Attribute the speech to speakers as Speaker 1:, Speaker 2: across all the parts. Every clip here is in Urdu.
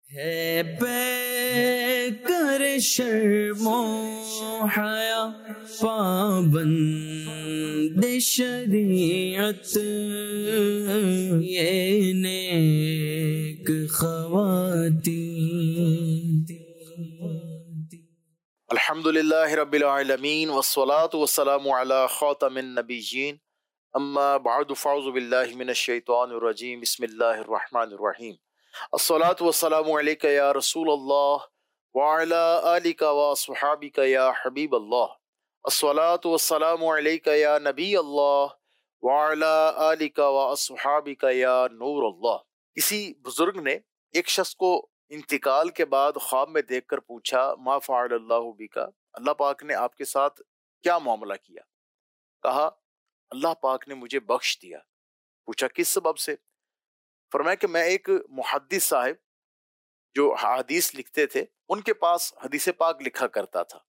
Speaker 1: ہے پے کر شرم و حیا پابند شریعت یہ نیک خواتین.
Speaker 2: الحمدللہ رب العالمین والصلاة والسلام علی خاتم النبیین اما بعد فاعوذ باللہ من الشیطان الرجیم بسم اللہ الرحمن الرحیم. الصلاة والسلام علیک یا رسول اللہ وعلی آلک واصحابک یا حبیب اللہ. الصلاة والسلام علیک یا نبی اللہ وعلی آلک واصحابک یا نور اللہ. کسی بزرگ نے ایک شخص کو انتقال کے بعد خواب میں دیکھ کر پوچھا ما فعل اللہ بکا، اللہ پاک نے آپ کے ساتھ کیا معاملہ کیا؟ کہا اللہ پاک نے مجھے بخش دیا. پوچھا کس سبب سے؟ فرمایا کہ میں ایک محدث صاحب جو حدیث لکھتے تھے ان کے پاس حدیث پاک لکھا کرتا تھا.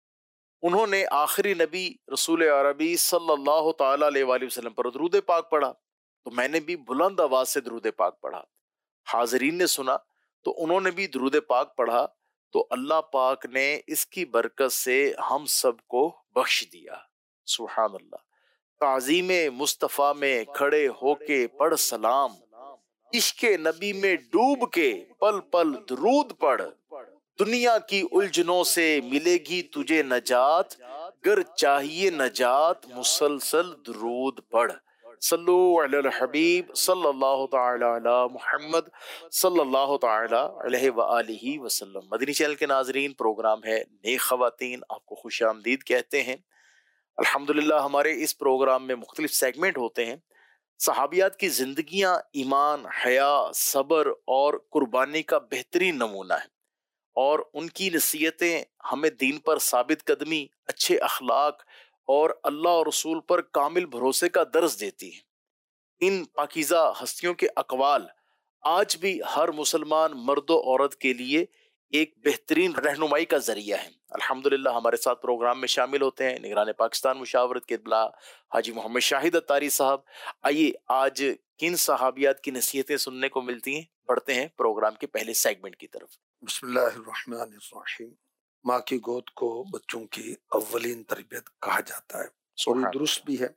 Speaker 2: انہوں نے آخری نبی رسول عربی صلی اللہ تعالی علیہ وآلہ وسلم پر درود پاک پڑھا تو میں نے بھی بلند آواز سے درود پاک پڑھا. حاضرین نے سنا تو انہوں نے بھی درود پاک پڑھا تو اللہ پاک نے اس کی برکت سے ہم سب کو بخش دیا. سبحان اللہ. تعظیم مصطفیٰ میں کھڑے ہو کے پڑھ سلام، عشق نبی میں ڈوب کے پل پل درود پڑھ، دنیا کی الجھنوں سے ملے گی تجھے نجات، گر چاہیے نجات مسلسل درود پڑھ. صلو علی الحبیب صلی اللہ تعالی علی محمد صلی اللہ تعالی علیہ وآلہ وسلم. مدنی چینل کے ناظرین، پروگرام ہے نیک خواتین، آپ کو خوش آمدید کہتے ہیں. الحمدللہ ہمارے اس پروگرام میں مختلف سیگمنٹ ہوتے ہیں. صحابیات کی زندگیاں ایمان، حیا، صبر اور قربانی کا بہترین نمونہ ہے، اور ان کی نصیحتیں ہمیں دین پر ثابت قدمی، اچھے اخلاق اور اللہ اور رسول پر کامل بھروسے کا درس دیتی ہیں. ان پاکیزہ ہستیوں کے اقوال آج بھی ہر مسلمان مرد و عورت کے لیے ایک بہترین رہنمائی کا ذریعہ ہے. الحمدللہ ہمارے ساتھ پروگرام میں شامل ہوتے ہیں نگران پاکستان مشاورت کے اطلاع حاجی محمد شاہد اتاری صاحب. آئیے آج کن صحابیات کی نصیحتیں سننے کو ملتی ہیں، بڑھتے ہیں پروگرام کے پہلے سیگمنٹ کی طرف.
Speaker 3: بسم اللہ الرحمن الرحیم. ماں کی گود کو بچوں کی اولین تربیت کہا جاتا ہے اور یہ درست بھی ہے.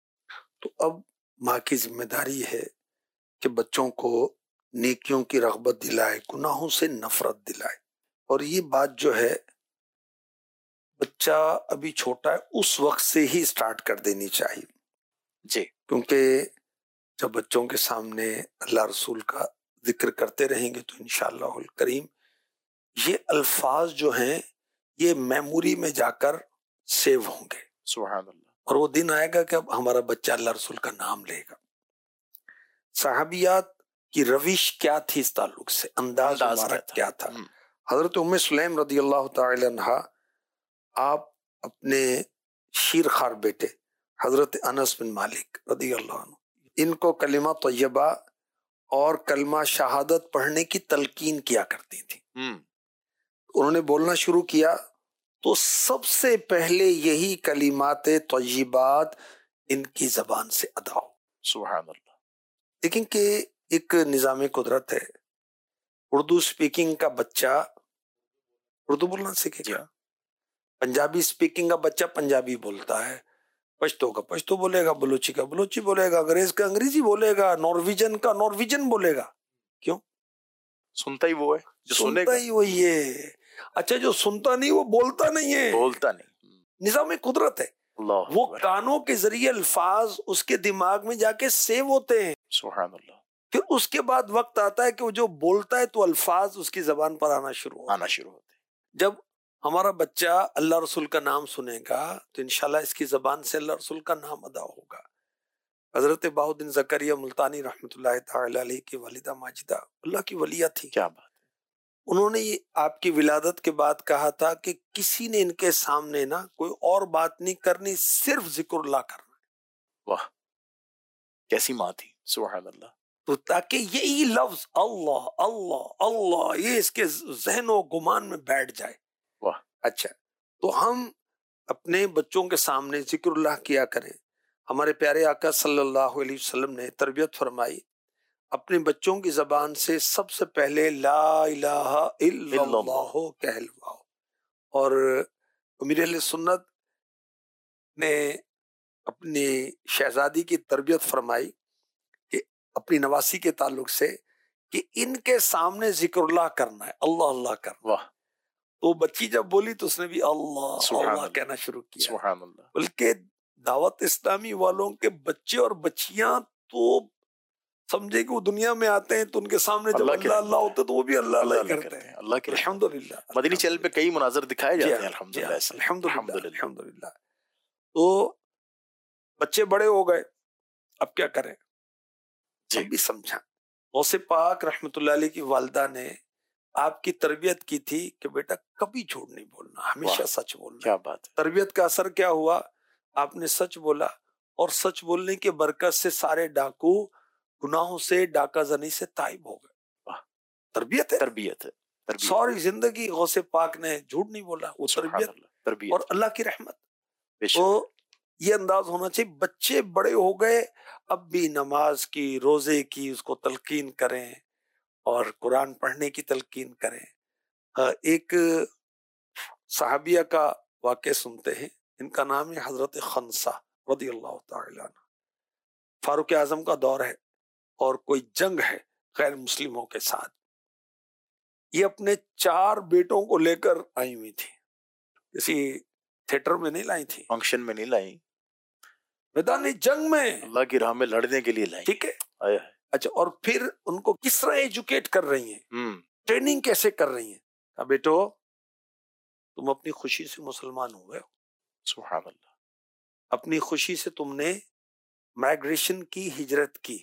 Speaker 3: تو اب ماں کی ذمہ داری ہے کہ بچوں کو نیکیوں کی رغبت دلائے، گناہوں سے نفرت دلائے. اور یہ بات جو ہے بچہ ابھی چھوٹا ہے اس وقت سے ہی سٹارٹ کر دینی چاہیے
Speaker 2: جی،
Speaker 3: کیونکہ جب بچوں کے سامنے اللہ رسول کا ذکر کرتے رہیں گے تو انشاءاللہ الکریم یہ الفاظ جو ہیں یہ میموری میں جا کر سیو ہوں گے.
Speaker 2: سبحان اللہ.
Speaker 3: اور وہ دن آئے گا کہ اب ہمارا بچہ اللہ رسول کا نام لے گا. صحابیات کی روش کیا تھی اس تعلق سے، انداز مبارک کیا تھا؟ حضرت ام سلیم رضی اللہ تعالی عنہ آپ اپنے شیر خوار بیٹے حضرت انس بن مالک رضی اللہ عنہ ان کو کلمہ طیبہ اور کلمہ شہادت پڑھنے کی تلقین کیا کرتی تھی. انہوں نے بولنا شروع کیا تو سب سے پہلے یہی کلمات طیبات ان کی زبان سے ادا ہو.
Speaker 2: سبحان اللہ.
Speaker 3: لیکن کہ ایک نظام قدرت ہے، اردو سپیکنگ کا بچہ اردو بولنا سیکھے گا، پنجابی سپیکنگ کا بچہ پنجابی بولتا ہے، پشتو کا پشتو بولے گا، بلوچی کا بلوچی بولے گا، انگریز کا انگریزی بولے گا، نارویجن کا نارویجن بولے گا. کیوں؟
Speaker 2: سنتا ہی وہ ہے جو سنے
Speaker 3: سنتا ہی وہی ہے. اچھا جو سنتا نہیں وہ بولتا نہیں ہے،
Speaker 2: بولتا نہیں.
Speaker 3: نظام قدرت ہے.
Speaker 2: اللہ
Speaker 3: وہ کانوں کے ذریعے الفاظ اس کے دماغ میں جا کے سیو ہوتے ہیں.
Speaker 2: سبحان اللہ.
Speaker 3: پھر اس کے بعد وقت آتا ہے کہ وہ جو بولتا ہے تو الفاظ اس کی زبان پر آنا شروع ہوتے ہیں. جب ہمارا بچہ اللہ رسول کا نام سنے گا تو انشاءاللہ اس کی زبان سے اللہ رسول کا نام ادا ہوگا. حضرت بہاؤالدین زکریا ملتانی رحمۃ اللہ تعالی علیہ کی والدہ ماجدہ اللہ کی ولیہ تھی.
Speaker 2: کیا بات.
Speaker 3: انہوں نے یہ آپ کی ولادت کے بعد کہا تھا کہ کسی نے ان کے سامنے نا کوئی اور بات نہیں کرنی، صرف ذکر اللہ کرنا.
Speaker 2: واہ کیسی ماں تھی. سبحان اللہ.
Speaker 3: تو تاکہ یہی لفظ اللہ اللہ اللہ یہ اس کے ذہن و گمان میں بیٹھ جائے.
Speaker 2: واہ.
Speaker 3: اچھا تو ہم اپنے بچوں کے سامنے ذکر اللہ کیا کریں. ہمارے پیارے آقا صلی اللہ علیہ وسلم نے تربیت فرمائی، اپنے بچوں کی زبان سے سب سے پہلے لا الہ الا اللہ کہلواؤ. اور امیر اہل سنت نے اپنی شہزادی کی تربیت فرمائی کہ اپنی نواسی کے تعلق سے کہ ان کے سامنے ذکر اللہ کرنا ہے، اللہ اللہ کرنا. تو بچی جب بولی تو اس نے بھی اللہ اللہ کہنا شروع کیا.
Speaker 2: سبحان اللہ.
Speaker 3: بلکہ دعوت اسلامی والوں کے بچے اور بچیاں تو سمجھے کہ وہ دنیا میں آتے ہیں تو ان کے سامنے جب اللہ اللہ ہوتا تو وہ بھی اللہ اللہ کرتے ہیں.
Speaker 2: اللہ کے
Speaker 3: الحمدللہ.
Speaker 2: مدنی چینل پہ کئی مناظر دکھائے جاتے ہیں الحمدللہ.
Speaker 3: الحمدللہ. تو بچے بڑے ہو گئے، اب کیا کریں؟ جب بھی سمجھا غوث پاک رحمت اللہ علیہ کی والدہ نے آپ کی تربیت کی تھی کہ بیٹا کبھی جھوٹ نہیں بولنا، ہمیشہ سچ بولنا.
Speaker 2: کیا بات.
Speaker 3: تربیت کا اثر کیا ہوا؟ آپ نے سچ بولا اور سچ بولنے کی برکت سے سارے ڈاکو گناہوں سے، ڈاکہ زنی سے تائب ہو گئے. تربیت ہے،
Speaker 2: تربیت ہے.
Speaker 3: ساری زندگی غوث پاک نے جھوٹ نہیں بولا، وہ تربیت اور اللہ کی رحمت. تو یہ انداز ہونا چاہیے. بچے بڑے ہو گئے، اب بھی نماز کی، روزے کی اس کو تلقین کریں اور قرآن پڑھنے کی تلقین کریں. ایک صحابیہ کا واقعہ سنتے ہیں، ان کا نام ہے حضرت خنسہ رضی اللہ تعالی عنہ. فاروق اعظم کا دور ہے اور کوئی جنگ ہے غیر مسلموں کے ساتھ. یہ اپنے 4 بیٹوں کو لے کر آئی ہوئی تھی، کسی تھیٹر میں نہیں لائی تھی،
Speaker 2: فنکشن میں نہیں لائی،
Speaker 3: میدان جنگ میں
Speaker 2: اللہ کی راہ میں لڑنے کے لیے لائی.
Speaker 3: ٹھیک ہے. اچھا، اور پھر ان کو کس طرح ایجوکیٹ کر رہی ہیں، ٹریننگ کیسے کر رہی ہیں؟ بیٹو تم اپنی خوشی سے مسلمان ہوئے ہو،
Speaker 2: سبحان اللہ.
Speaker 3: اپنی خوشی سے تم نے مائگریشن کی، ہجرت کی.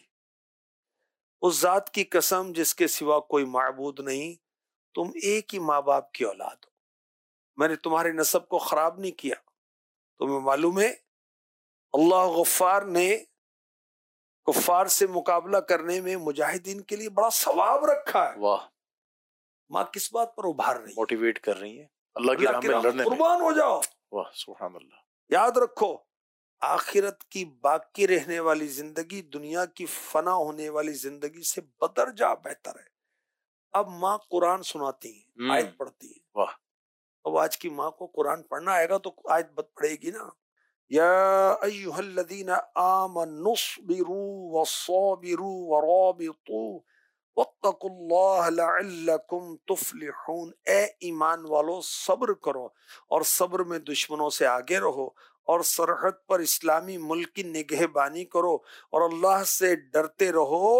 Speaker 3: اس ذات کی قسم جس کے سوا کوئی معبود نہیں، تم ایک ہی ماں باپ کی اولاد ہو. میں نے تمہارے نسب کو خراب نہیں کیا. تمہیں معلوم ہے اللہ غفار نے کفار سے مقابلہ کرنے میں مجاہدین کے لیے بڑا ثواب رکھا ہے.
Speaker 2: واہ.
Speaker 3: ماں کس بات پر ابھار رہی ہے؟
Speaker 2: موٹیویٹ کر رہی ہیں اللہ کی راہ میں لڑنے میں.
Speaker 3: قربان ہو جاؤ.
Speaker 2: واہ سبحان اللہ.
Speaker 3: یاد رکھو آخرت کی باقی رہنے والی زندگی دنیا کی فنا ہونے والی زندگی سے بدرجہ بہتر ہے. اب ماں قرآن سناتی ہیں، آیت پڑھتی ہیں.
Speaker 2: واہ.
Speaker 3: اب آج کی ماں کو قرآن پڑھنا آئے گا تو آیت پڑھے گی نا. یا ایھا الذین آمنوا اصبروا وصابروا ورابطوا واتقوا اللہ لعلکم تفلحون. اے ایمان والو صبر کرو اور صبر میں دشمنوں سے آگے رہو اور سرحد پر اسلامی ملک کی نگہبانی کرو اور اللہ سے ڈرتے رہو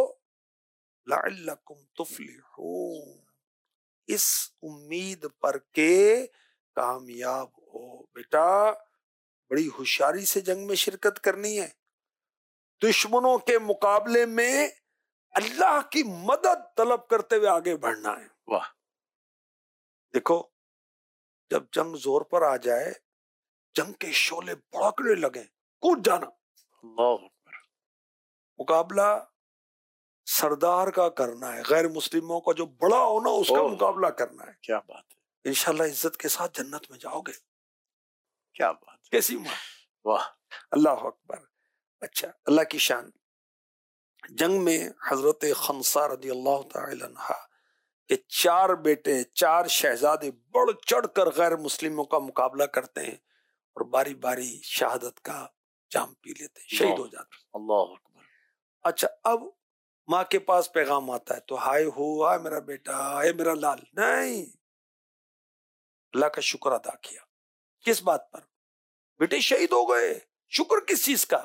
Speaker 3: لعلکم تفلحون، اس امید پر کہ کامیاب ہو. بیٹا بڑی ہوشیاری سے جنگ میں شرکت کرنی ہے، دشمنوں کے مقابلے میں اللہ کی مدد طلب کرتے ہوئے آگے بڑھنا ہے.
Speaker 2: واہ.
Speaker 3: دیکھو جب جنگ زور پر آ جائے، جنگ کے شعلے بھڑکنے لگے، کود جانا.
Speaker 2: اللہ اکبر.
Speaker 3: مقابلہ سردار کا کرنا ہے، غیر مسلموں کا جو بڑا ہونا اس کا مقابلہ کرنا ہے.
Speaker 2: کیا بات ہے.
Speaker 3: انشاءاللہ عزت کے ساتھ جنت میں جاؤ گے.
Speaker 2: کیا بات.
Speaker 3: کیسی ماں.
Speaker 2: واہ.
Speaker 3: اللہ اکبر. اچھا، اللہ کی شان. جنگ میں حضرت خنسہ رضی اللہ تعالی عنہ کے 4 بیٹے، 4 شہزادے بڑھ چڑھ کر غیر مسلموں کا مقابلہ کرتے ہیں اور باری باری شہادت کا جام پی لیتے ہیں، شہید ہو جاتے ہیں.
Speaker 2: اللہ اکبر.
Speaker 3: اچھا، اب ماں کے پاس پیغام آتا ہے تو ہائے ہو، ہائے میرا بیٹا، ہائے میرا لال. نہیں، اللہ کا شکر ادا کیا. کس بات پر؟ بیٹے شہید ہو گئے. شکر کس چیز کا؟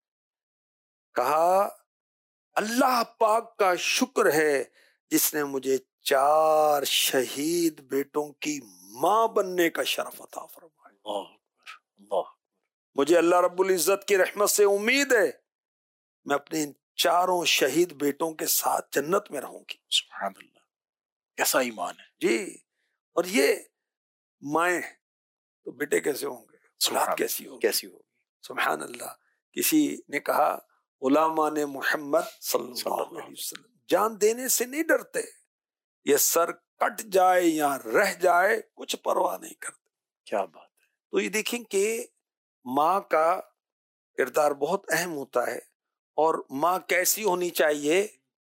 Speaker 3: کہا اللہ پاک کا شکر ہے جس نے مجھے 4 شہید بیٹوں کی ماں بننے کا شرف عطا فرمایا.
Speaker 2: اللہ اکبر. اللہ.
Speaker 3: مجھے اللہ رب العزت کی رحمت سے امید ہے میں اپنے ان 4 شہید بیٹوں کے ساتھ جنت میں رہوں گی.
Speaker 2: سبحان اللہ. کیسا ایمان ہے
Speaker 3: جی. اور یہ مائیں تو بیٹے کیسے ہوں گے، اولاد کیسی ہوگی. سبحان اللہ. کسی نے کہا غلامان محمد صلی اللہ علیہ وسلم جان دینے سے نہیں ڈرتے، یہ سر کٹ جائے یا رہ جائے کچھ پرواہ نہیں کرتے.
Speaker 2: کیا بات ہے.
Speaker 3: تو یہ دیکھیں کہ ماں کا کردار بہت اہم ہوتا ہے. اور ماں کیسی ہونی چاہیے؟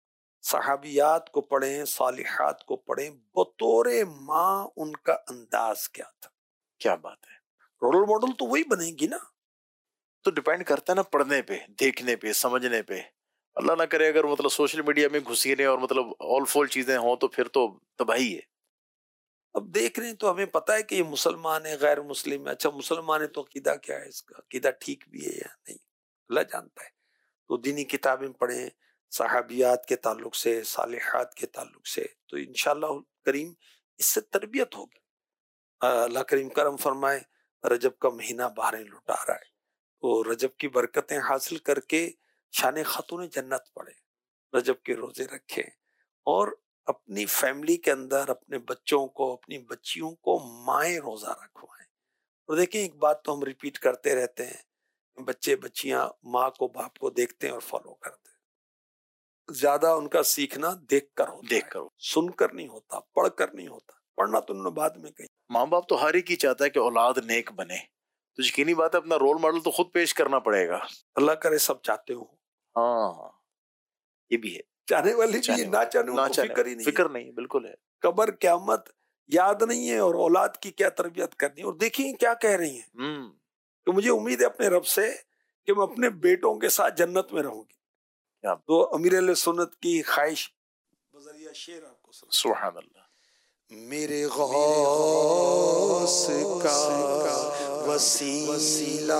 Speaker 3: صحابیات کو پڑھیں، صالحات کو پڑھیں، بطور ماں ان کا انداز کیا تھا.
Speaker 2: کیا بات ہے.
Speaker 3: رول ماڈل تو وہی بنے گی نا.
Speaker 2: تو ڈیپینڈ کرتا ہے نا پڑھنے پہ، دیکھنے پہ، سمجھنے پہ. اللہ نہ کرے اگر مطلب سوشل میڈیا میں گھسی رہے اور مطلب آل فول چیزیں ہوں تو پھر تو تباہی ہے.
Speaker 3: اب دیکھ رہے ہیں تو ہمیں پتا ہے کہ یہ مسلمان ہے، غیر مسلم ہے. اچھا مسلمان ہے تو عقیدہ کیا ہے اس کا، عقیدہ ٹھیک بھی ہے یا نہیں، اللہ جانتا ہے. تو دینی کتابیں پڑھیں صحابیات کے تعلق سے، صالحات کے تعلق سے، تو انشاءاللہ کریم اس سے تربیت ہوگی. اللہ کریم کرم فرمائے، رجب کا مہینہ بہاریں لٹا رہا ہے، تو رجب کی برکتیں حاصل کر کے شان خاتون جنت پڑھیں، رجب کے روزے رکھیں، اور اپنی فیملی کے اندر اپنے بچوں کو، اپنی بچیوں کو مائیں روزہ رکھوائیں. اور دیکھیں ایک بات تو ہم ریپیٹ کرتے رہتے ہیں، بچے بچیاں ماں کو باپ کو دیکھتے ہیں اور فالو کرتے ہیں. زیادہ ان کا سیکھنا دیکھ کر ہوتا
Speaker 2: دیکھ
Speaker 3: ہے،
Speaker 2: کر.
Speaker 3: سن کر نہیں ہوتا، پڑھ کر نہیں ہوتا. پڑھنا تو انہوں نے بعد میں کہی.
Speaker 2: ماں باپ تو ہر ایک ہی چاہتا ہے کہ اولاد نیک بنے، تو یقینی بات ہے اپنا رول ماڈل تو خود پیش کرنا پڑے گا.
Speaker 3: اللہ کرے سب چاہتے ہوں.
Speaker 2: ہاں یہ بھی ہے،
Speaker 3: چاہنے والے بھی ہیں، نہ چاہنے والوں کو فکر ہی نہیں ہے.
Speaker 2: فکر نہیں، بالکل ہے.
Speaker 3: قبر قیامت یاد نہیں ہے، اور اولاد کی کیا تربیت کرنی. اور دیکھیں کیا کہہ رہی ہیں کہ مجھے امید ہے اپنے رب سے کہ میں اپنے بیٹوں کے ساتھ جنت میں رہوں گی. تو امیر اہل سنت کی خواہش بذریعہ شعر آپ کو سنا.
Speaker 2: سبحان اللہ.
Speaker 3: میرے غوث کا وسیلہ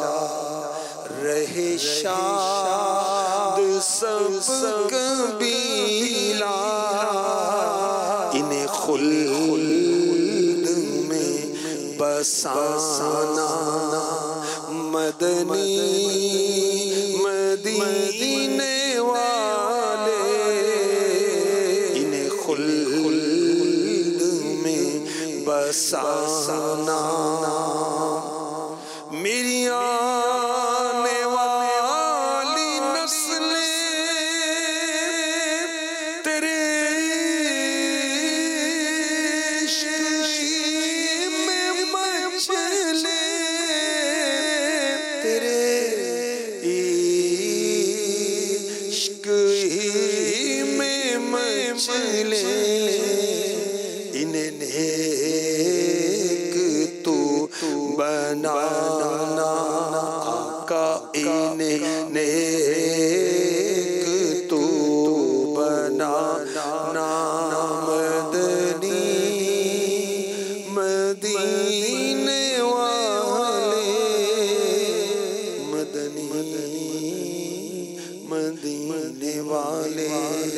Speaker 3: رہے شاد سب قبیلہ، انہیں خلد میں بسانا مدنی مدینے والے، انہیں خلد میں بسانا. میری آنے والی نسلیں تیرے عشق میں مچلے، تیرے عشق میں مچلے، انہیں نیک تو بنانا آقا، انہیں نیک تو بنانا مدنی مدینے والے، مدنی مدینے والے.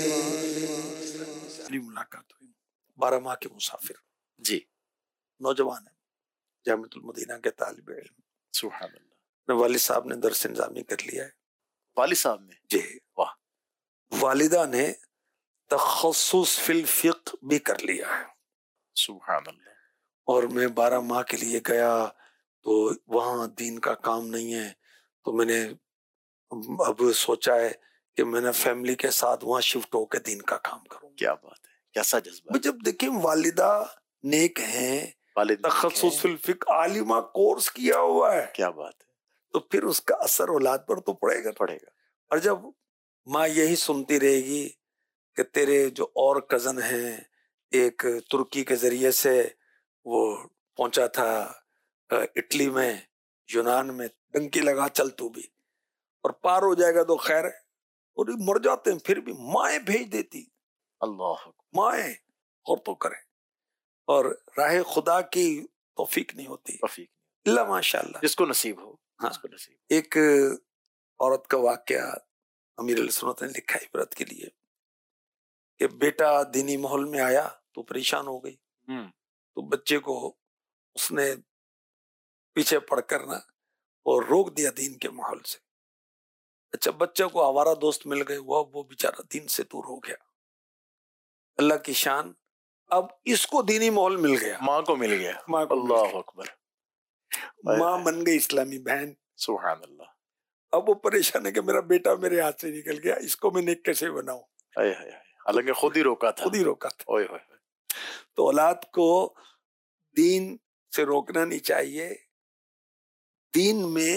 Speaker 3: ملاقات ہوئی، 12 ماہ کے مسافر
Speaker 2: جی،
Speaker 3: نوجوان ہے، جامعۃ المدینہ کے طالب علم.
Speaker 2: سبحان اللہ.
Speaker 3: والد صاحب نے درس انتظامی کر لیا ہے.
Speaker 2: والد صاحب نے؟
Speaker 3: جی.
Speaker 2: واہ.
Speaker 3: والدہ نے تخصص فی الفقہ بھی کر لیا ہے.
Speaker 2: سبحان اللہ.
Speaker 3: اور میں 12 ماہ کے لیے گیا تو وہاں دین کا کام نہیں ہے، تو میں نے اب سوچا ہے کہ میں نے فیملی کے ساتھ وہاں شفٹ ہو کے دین کا کام کروں.
Speaker 2: کیا بات ہے، کیسا جذبہ.
Speaker 3: جب دیکھیں والدہ نیک ہیں، تخصص فی الفقہ عالمہ کورس کیا ہوا ہے،
Speaker 2: کیا بات ہے،
Speaker 3: تو پھر اس کا اثر اولاد پر تو پڑے گا. اور جب ماں یہی سنتی رہے گی کہ تیرے جو اور کزن ہیں، ایک ترکی کے ذریعے سے وہ پہنچا تھا اٹلی میں، یونان میں، ڈنکی لگا چل تو بھی، اور پار ہو جائے گا تو خیر ہے، اور مر جاتے ہیں پھر بھی مائیں بھیج دیتی. اللہ مائیں اور تو کریں، اور راہ خدا کی توفیق نہیں ہوتی اللہ ماشاء اللہ
Speaker 2: جس کو نصیب ہو.
Speaker 3: ہاں. ایک عورت کا واقعہ امیر علیہ سنت نے لکھا عبرت کے لیے کہ بیٹا دینی ماحول میں آیا تو پریشان ہو گئی، تو بچے کو اس نے پیچھے پڑ کر نا اور روک دیا دین کے ماحول سے. اچھا بچے کو آوارہ دوست مل گئے، وہ بیچارہ دین سے دور ہو گیا. اللہ کی شان، اب اس کو دینی ماحول مل گیا،
Speaker 2: ماں کو مل گیا. اللہ اکبر.
Speaker 3: ماں بن گئی اسلامی بہن.
Speaker 2: سبحان اللہ.
Speaker 3: اب وہ پریشان ہے کہ میرا بیٹا میرے ہاتھ سے نکل گیا، اس کو میں نیک کیسے بناؤں.
Speaker 2: حالانکہ خود ہی روکا تھا.
Speaker 3: تو اولاد کو دین سے روکنا نہیں چاہیے. دین میں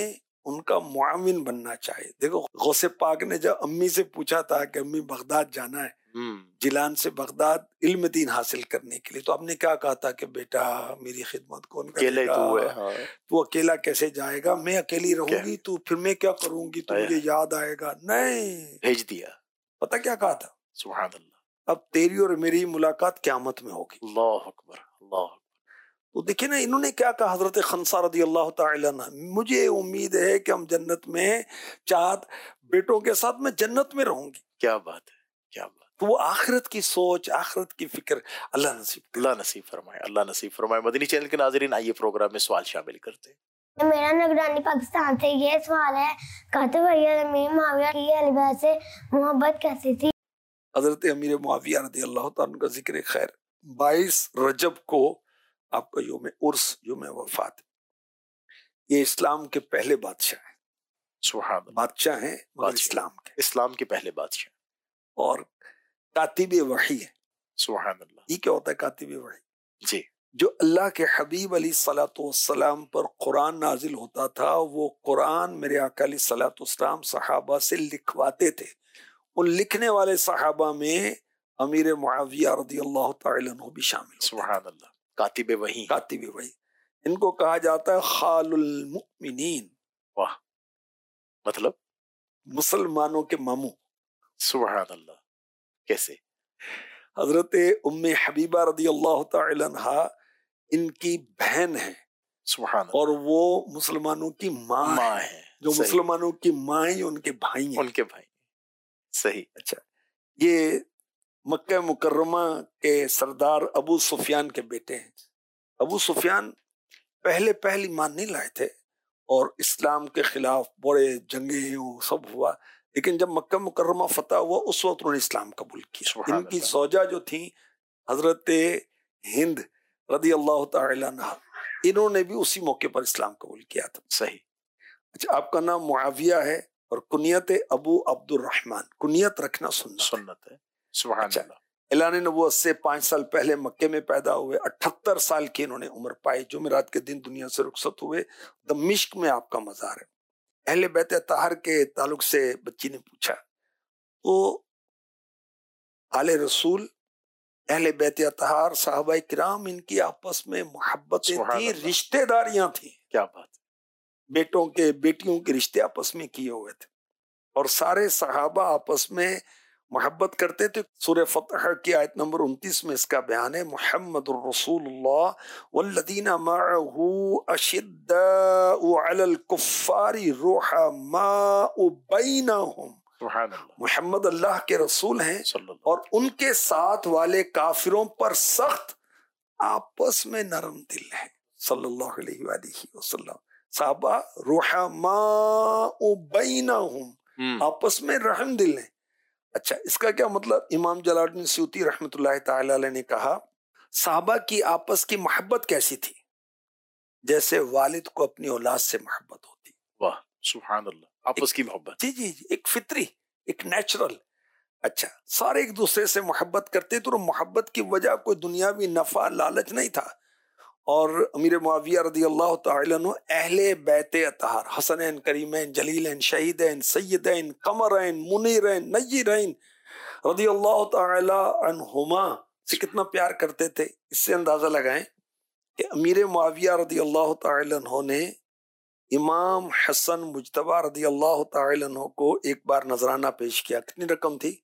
Speaker 3: ان کا معاون بننا چاہیے. دیکھو غوث پاک نے جب امی سے پوچھا تھا کہ امی بغداد جانا ہے جیلان سے بغداد علم دین حاصل کرنے کے لیے، تو آپ نے کیا کہا تھا کہ بیٹا میری خدمت کون کرے گا، تو اکیلا کیسے جائے گا، میں اکیلی رہوں گی تو پھر میں کیا کروں گی، تو مجھے یاد آئے گا. نہیں، بھیج دیا. پتہ کیا کہا تھا؟ سبحان اللہ، اب تیری اور میری ملاقات قیامت میں ہوگی. اللہ اکبر، اللہ اکبر. تو دیکھیں نا انہوں نے کیا کہا حضرت خنسا رضی اللہ تعالی عنہ، مجھے امید ہے کہ ہم جنت میں 4 بیٹوں کے ساتھ میں جنت میں رہوں گی. کیا بات ہے، کیا بات. تو وہ آخرت کی سوچ، آخرت کی فکر اللہ نصیب فرمائے، اللہ نصیب فرمائے. مدنی چینل کے ناظرین، آئیے پروگرام میں سوال شامل کرتے ہیں.
Speaker 4: میرا نگرانی پاکستان سے یہ سوال ہے، کاتب امیر معاویہ کی اہل بیت سے محبت کیسی تھی؟
Speaker 3: حضرت امیر معاویہ رضی اللہ تعالیٰ کا ذکر خیر 22 رجب کو آپ کا یوم عرس، یوم وفات. یہ اسلام کے پہلے بادشاہ ہیں. سبحان اللہ، بادشاہ ہیں مگر اسلام کے پہلے بادشاہ، اور کاتب وحی ہے. سبحان اللہ. یہ کیا ہوتا ہے کاتب وحی؟ جی، جو اللہ کے حبیب علیہ الصلوۃ والسلام پر قرآن نازل ہوتا تھا، وہ قرآن میرے آقا علیہ الصلوۃ والسلام صحابہ سے لکھواتے تھے. ان لکھنے والے صحابہ میں امیر معاویہ رضی اللہ تعالی عنہ بھی شامل. سبحان اللہ. کاتب وحی، کاتب وحی. ان کو کہا جاتا ہے خال المؤمنین. واہ، مطلب مسلمانوں کے ماموں. سبحان اللہ. کیسے؟ حضرت ام حبیبہ رضی اللہ تعالی عنہ ان کی بہن ہے. سبحان اللہ. اور وہ مسلمانوں کی ماں ہے. جو مسلمانوں کی ماں ہیں ان کے بھائی ہیں. ان کے بھائی. صحیح. اچھا، یہ مکہ مکرمہ کے سردار ابو سفیان کے بیٹے ہیں. ابو سفیان پہلے ایمان نہیں لائے تھے اور اسلام کے خلاف بڑے جنگیں سب ہوا، لیکن جب مکہ مکرمہ فتح ہوا اس وقت انہوں نے اسلام قبول کیا. ان کی زوجہ جو تھیں حضرت ہند رضی اللہ تعالی عنہ، انہوں نے بھی اسی موقع پر اسلام قبول کیا تھا. صحیح. اچھا، آپ کا نام معاویہ ہے اور کنیت ابو عبد الرحمن. کنیت رکھنا سنت ہے. سبحان اللہ. اعلان نبوت سے 5 سال پہلے مکے میں پیدا ہوئے. 78 سال کی انہوں نے عمر پائی. جمعرات کے دن دنیا سے رخصت ہوئے. دمشق میں آپ کا مزار ہے. اہل بیت اطہار کے تعلق سے بچی نے پوچھا، تو آل رسول، اہل بیت اطہار، صحابہ کرام، ان کی آپس میں محبتیں تھیں، رشتہ داریاں تھیں. کیا بات. بیٹوں کے بیٹیوں کے رشتے آپس میں کیے ہوئے تھے اور سارے صحابہ آپس میں محبت کرتے تھے. سورہ فتح کی آیت نمبر 29 میں اس کا بیان ہے، محمد الرسول اللہ والذین معہ اشداء علی الکفار رحماء بینہم. محمد اللہ کے رسول ہیں اور ان کے ساتھ والے کافروں پر سخت، آپس میں نرم دل ہے. صلی اللہ علیہ وآلہ وسلم. صحابہ رحماء بینہم، آپس میں رحم دل ہیں. اچھا، اس کا کیا مطلب؟ امام جلال الدین سیوطی رحمۃ اللہ تعالی علیہ نے کہا صحابہ کی آپس کی محبت کیسی تھی؟ جیسے والد کو اپنی اولاد سے محبت ہوتی. واہ، سبحان اللہ. آپس کی محبت، جی جی جی، ایک فطری، ایک نیچرل. اچھا، سارے ایک دوسرے سے محبت کرتے تھے اور محبت کی وجہ کوئی دنیاوی نفع لالچ نہیں تھا. اور امیر معاویہ رضی اللہ تعالی عنہ اہل بیت اطہار، حسنین، کریمین، جلیلین، شہیدین، سیدین، قمرین، منیرین، نیرین رضی اللہ تعالی عنہما سے کتنا پیار کرتے تھے. اس سے اندازہ لگائیں کہ امیر معاویہ رضی اللہ تعالی عنہ نے امام حسن مجتبی رضی اللہ تعالی عنہ کو ایک بار نذرانہ پیش کیا. کتنی رقم تھی؟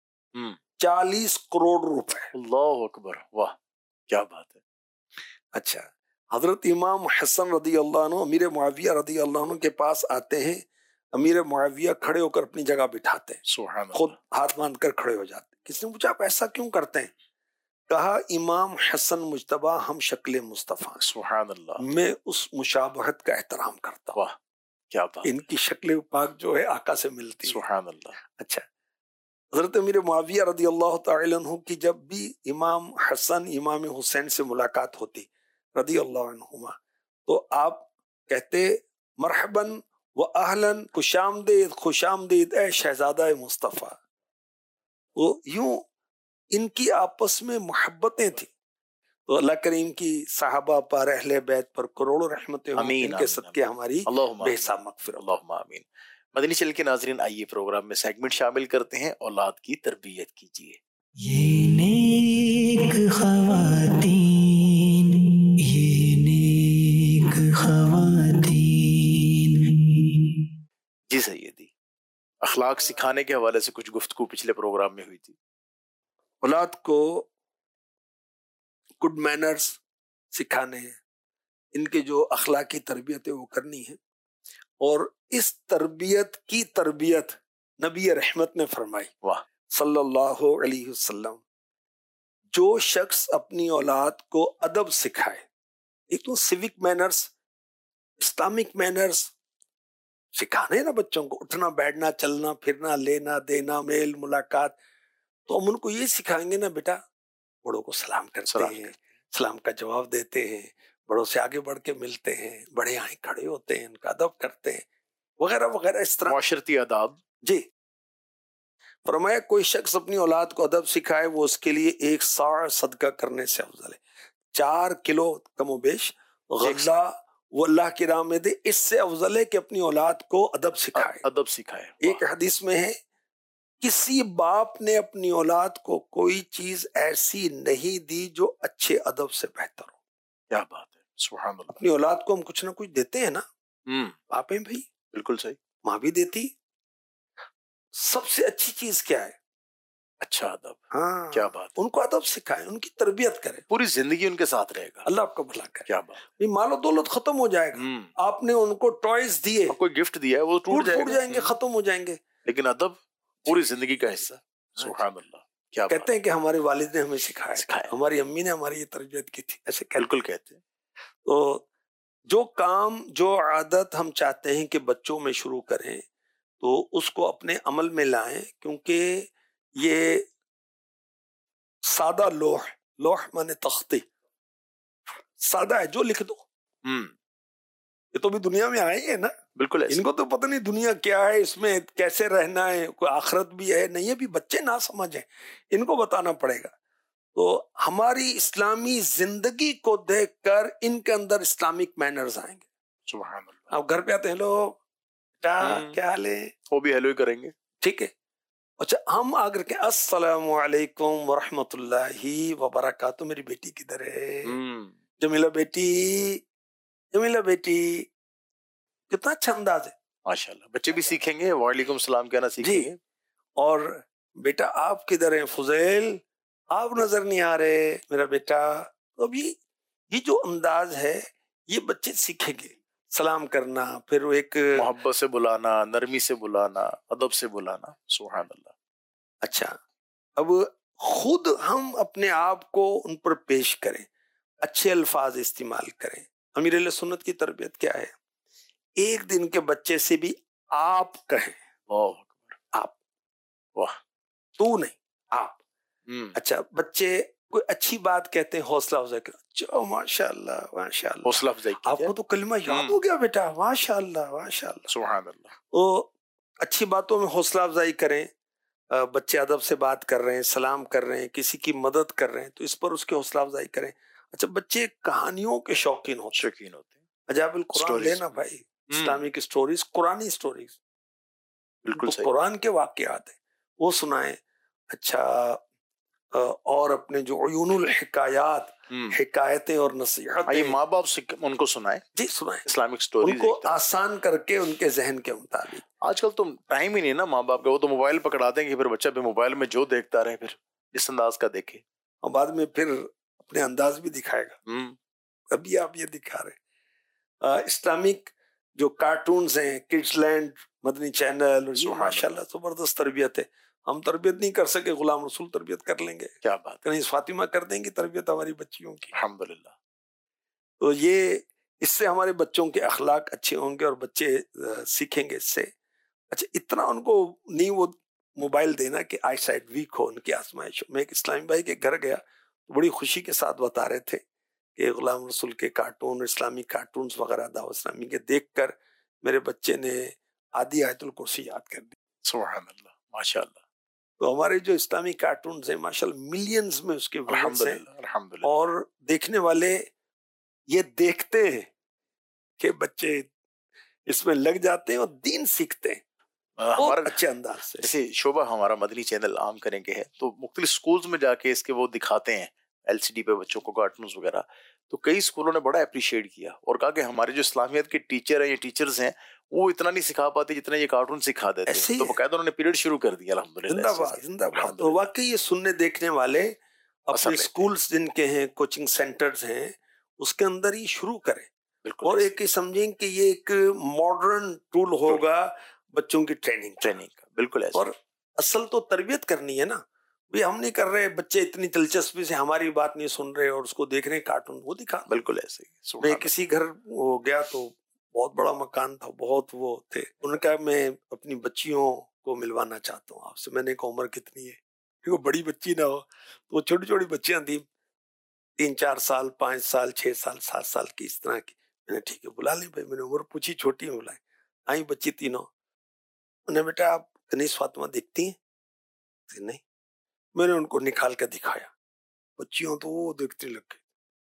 Speaker 3: 40 کروڑ روپے. اللہ اکبر. واہ، کیا بات ہے. اچھا، حضرت امام حسن رضی اللہ عنہ امیر معاویہ رضی اللہ عنہ کے پاس آتے ہیں. امیر معاویہ کھڑے ہو کر اپنی جگہ بٹھاتے ہیں. سبحان اللہ. خود ہاتھ باندھ کر کھڑے ہو جاتے ہیں. کس نے پوچھا آپ ایسا کیوں کرتے ہیں؟ کہا امام حسن مجتبی ہم شکل مصطفیٰ. سبحان اللہ. میں اس مشابہت کا احترام کرتا ہوں. واہ، کیا بات. ان کی شکل پاک جو ہے آقا سے ملتی. سبحان اللہ. اچھا، حضرت امیر معاویہ رضی اللہ تعالی عنہ کی جب بھی امام حسن امام حسین سے ملاقات ہوتی رضی اللہ عنہما، تو آپ کہتے مرحباً و اہلاً، خوش آمدید، خوش آمدید اے شہزادہ مصطفیٰ. وہ یوں ان کی آپس میں محبتیں تھیں. تو اللہ کریم کی صحابہ پر، اہل بیت پر کروڑوں رحمتیں ہوں،
Speaker 2: آمین،
Speaker 3: ان کے
Speaker 2: آمین،
Speaker 3: صدقے ہماری
Speaker 2: اللہم
Speaker 3: بے حساب مغفرت۔
Speaker 2: اللہم آمین۔ مدنی چینل کے ناظرین، آئیے پروگرام میں سیگمنٹ شامل کرتے ہیں، اولاد کی تربیت کیجیے۔
Speaker 1: یہ نیک خواتین، یہ نیک خواتین۔
Speaker 2: جی سیدی، اخلاق سکھانے کے حوالے سے کچھ گفتگو پچھلے پروگرام میں ہوئی تھی۔
Speaker 3: اولاد کو گڈ مینرز سکھانے ہیں، ان کے جو اخلاقی تربیت ہے وہ کرنی ہے، اور اس تربیت کی تربیت نبی رحمت نے فرمائی،
Speaker 2: واہ،
Speaker 3: صلی اللہ علیہ وسلم۔ جو شخص اپنی اولاد کو ادب سکھائے، ایک تو سیوک مینرز، اسلامک مینرز سکھانے نا بچوں کو، اٹھنا بیٹھنا چلنا پھرنا لینا دینا میل ملاقات، تو ہم ان کو یہ سکھائیں گے نا، بیٹا بڑوں کو سلام کرتے ہیں، سلام کا جواب دیتے ہیں، بڑوں سے آگے بڑھ کے ملتے ہیں، بڑے آئیں کھڑے ہوتے ہیں، ان کا ادب کرتے ہیں، وغیرہ وغیرہ، اس طرح
Speaker 2: معاشرتی آداب۔
Speaker 3: جی فرمایا کوئی شخص اپنی اولاد کو ادب سکھائے، وہ اس کے لیے 1 صاع صدقہ کرنے سے افضل ہے۔ 4 کلو کم و بیش غلہ وہ اللہ کی راہ میں دے، اس سے افضل ہے کہ اپنی اولاد کو ادب سکھائے۔
Speaker 2: ادب سکھائے۔
Speaker 3: ایک حدیث میں ہے، کسی باپ نے اپنی اولاد کو کوئی چیز ایسی نہیں دی جو اچھے ادب سے بہتر ہو۔
Speaker 2: کیا بات ہے، سبحان اللہ۔
Speaker 3: اپنی اولاد کو ہم کچھ نہ کچھ دیتے ہیں نا، باپ ہیں بھائی،
Speaker 2: بالکل صحیح۔
Speaker 3: ماں بھی دیتی۔ سب سے اچھی چیز کیا ہے؟
Speaker 2: اچھا ادب۔
Speaker 3: ہاں،
Speaker 2: کیا بات ہے،
Speaker 3: ان کو ادب سکھائیں، ان کی تربیت کریں،
Speaker 2: پوری زندگی ان کے ساتھ رہے گا۔
Speaker 3: اللہ آپ کا بھلا کرے۔
Speaker 2: کیا بات،
Speaker 3: یہ مال و دولت ختم ہو جائے گا، آپ نے ان کو ٹوائز دیے،
Speaker 2: کوئی گفٹ دیا ہے وہ ٹوٹ
Speaker 3: جائیں گے، ختم ہو جائیں گے،
Speaker 2: لیکن ادب پوری زندگی کا حصہ۔ سبحان اللہ، کیا
Speaker 3: کہتے ہیں کہ ہمارے والد نے ہمیں سکھایا، ہماری امی نے ہماری یہ تربیت کی تھی، ایسے
Speaker 2: بالکل کہتے ہیں۔
Speaker 3: تو جو کام جو عادت ہم چاہتے ہیں کہ بچوں میں شروع کریں، تو اس کو اپنے عمل میں لائیں، کیونکہ یہ سادہ لوح مانے تختی، سادہ ہے، جو لکھ دو، یہ تو بھی دنیا میں آئے ہیں نا،
Speaker 2: بالکل
Speaker 3: ان کو تو پتہ نہیں دنیا کیا ہے، اس میں کیسے رہنا ہے، کوئی آخرت بھی ہے نہیں ہے، بھی بچے نہ سمجھیں، ان کو بتانا پڑے گا۔ تو ہماری اسلامی زندگی کو دیکھ کر ان کے اندر اسلامک مینرز آئیں گے۔
Speaker 2: سبحان اللہ۔
Speaker 3: آپ گھر پہ آتے ہیں، لو کیا حال ہے،
Speaker 2: وہ بھی ہیلو ہی کریں گے،
Speaker 3: ٹھیک ہے، اچھا ہم آگر کے السلام علیکم ورحمۃ اللہ وبرکاتہ، میری بیٹی کدھر ہے، جمیلہ بیٹی، جمیلہ بیٹی، کتنا اچھا انداز ہے،
Speaker 2: ماشاءاللہ۔ بچے بھی سیکھیں گے وعلیکم السلام کہنا سیکھیں گے۔
Speaker 3: اور بیٹا آپ کدھر ہیں، فضیل آپ نظر نہیں آ رہے میرا بیٹا۔ تو اب یہ جو انداز ہے یہ بچے سیکھیں گے، سلام کرنا، پھر وہ ایک
Speaker 2: محبت سے بلانا، نرمی سے بلانا، ادب سے بلانا۔ سبحان اللہ۔
Speaker 3: اچھا اب خود ہم اپنے آپ کو ان پر پیش کریں، اچھے الفاظ استعمال کریں۔ امیر اہل سنت کی تربیت کیا ہے؟ ایک دن کے بچے سے بھی آپ کہیں، آپ،
Speaker 2: واہ،
Speaker 3: تو نہیں، آپ۔ اچھا بچے کوئی اچھی بات کہتے ہیں، حوصلہ افزائی کریں، جو ماشاء اللہ ماشاء اللہ،
Speaker 2: حوصلہ افزائی
Speaker 3: آپ کو تو کلمہ یاد ہو گیا بیٹا، ماشاء اللہ ماشاء اللہ،
Speaker 2: سبحان اللہ۔
Speaker 3: تو اچھی باتوں میں حوصلہ افزائی کریں۔ بچے ادب سے بات کر رہے ہیں، سلام کر رہے ہیں، کسی کی مدد کر رہے ہیں، تو اس پر اس کی حوصلہ افزائی کریں۔ اچھا بچے کہانیوں کے شوقین ہوتے ہیں، عجائب القرآن لینا بھائی، اسلامک اسٹوریز، قرآنی اسٹوریز،
Speaker 2: بالکل صحیح،
Speaker 3: قرآن کے واقعات ہیں وہ سنائیں۔ اچھا اور اپنے جو عیون الحکایات، حکایتیں اور نصیحتیں،
Speaker 2: ماں باپ سے ان کو سنائیں،
Speaker 3: جی سنائیں،
Speaker 2: اسلامک سٹوریز
Speaker 3: ان کو آسان کر کے ان کے ذہن کے مطابق۔
Speaker 2: آج کل تو ٹائم ہی نہیں نا ماں باپ کا، وہ تو موبائل پکڑا دیں گے، پھر بچہ بھی موبائل میں جو دیکھتا رہے، پھر اس انداز کا دیکھے،
Speaker 3: اور بعد میں پھر اپنے انداز بھی دکھائے گا۔ ابھی آپ یہ دکھا رہے اسلامک جو کارٹونز ہیں، کڈز لینڈ، مدنی چینل، ماشاء اللہ زبردست تربیت ہے۔ ہم تربیت نہیں کر سکے، غلام رسول تربیت کر لیں گے،
Speaker 2: کیا بات،
Speaker 3: کنیز فاطمہ کر دیں گی تربیت ہماری بچیوں کی،
Speaker 2: الحمدللہ۔
Speaker 3: تو یہ اس سے ہمارے بچوں کے اخلاق اچھے ہوں گے اور بچے سیکھیں گے اس سے۔ اچھا اتنا ان کو نہیں وہ موبائل دینا کہ آئی سائٹ ویک ہو، ان کی آزمائش ہو۔ میں ایک اسلامی بھائی کے گھر گیا تو بڑی خوشی کے ساتھ بتا رہے تھے کہ غلام رسول کے کارٹون، اسلامی کارٹونز وغیرہ دعوت اسلامی کے دیکھ کر میرے بچے نے آدھی آیت الکرسی یاد کر دی۔
Speaker 2: سبحان اللہ، ماشاء اللہ۔
Speaker 3: تو ہمارے جو اسلامی کارٹونز ہیں ماشاءاللہ ملینز میں اس کے ویوز ہیں،
Speaker 2: الحمدللہ،
Speaker 3: اور دیکھنے والے یہ دیکھتے ہیں کہ بچے اس میں لگ جاتے ہیں اور دین سیکھتے ہیں
Speaker 2: ہمارا
Speaker 3: اچھے انداز سے.
Speaker 2: جیسے شعبہ ہمارا مدنی چینل عام کریں گے ہے تو مختلف سکولز میں جا کے اس کے وہ دکھاتے ہیں LCD پہ بچوں کو کارٹونز وغیرہ، تو کئی اسکولوں نے بڑا اپریشیٹ کیا اور کہا کہ ہمارے جو اسلامیت کے ٹیچر ہیں یا ٹیچرز ہیں وہ اتنا نہیں سکھا پاتے جتنا یہ کارٹون سکھا دیتے ہیں، تو باقاعدہ انہوں نے پیریڈ شروع کر دیا. الحمدللہ،
Speaker 3: زندہ باد زندہ باد. اور واقعی یہ سننے دیکھنے والے اپنے اسکولز جن کے ہیں، کوچنگ سینٹرز ہیں، اس کے اندر ہی شروع کریں اور ایک سمجھیں کہ یہ ایک ماڈرن ٹول ہوگا بچوں کی ٹریننگ
Speaker 2: کا. بالکل ایسا.
Speaker 3: اور اصل تو تربیت کرنی ہے نا بھی، ہم نہیں کر رہے، بچے اتنی دلچسپی سے ہماری بات نہیں سن رہے اور اس کو دیکھ رہے ہیں کارٹون، وہ دکھا.
Speaker 2: بالکل ایسے ہی.
Speaker 3: میں کسی گھر ہو گیا تو بہت بڑا مکان تھا، بہت وہ تھے، انہوں نے کہا میں اپنی بچیوں کو ملوانا چاہتا ہوں آپ سے. میں نے کہا عمر کتنی ہے؟ کہ وہ بڑی بچی نہ ہو، تو وہ چھوٹی چھوٹی بچیاں تھیں، 3-4 سال، 5 سال، 6 سال، 7 سال کی، اس طرح کی. میں نے ٹھیک ہے بلا لیں بھائی. میں نے عمر پوچھی، چھوٹی میں بلائیں. آئی بچی تینوں. انہیں بیٹا آپ کنیز فاطمہ دیکھتی ہیں؟ نہیں. میں نے ان کو نکال کے دکھایا، بچیوں تو وہ دیکھتے لگ گئے.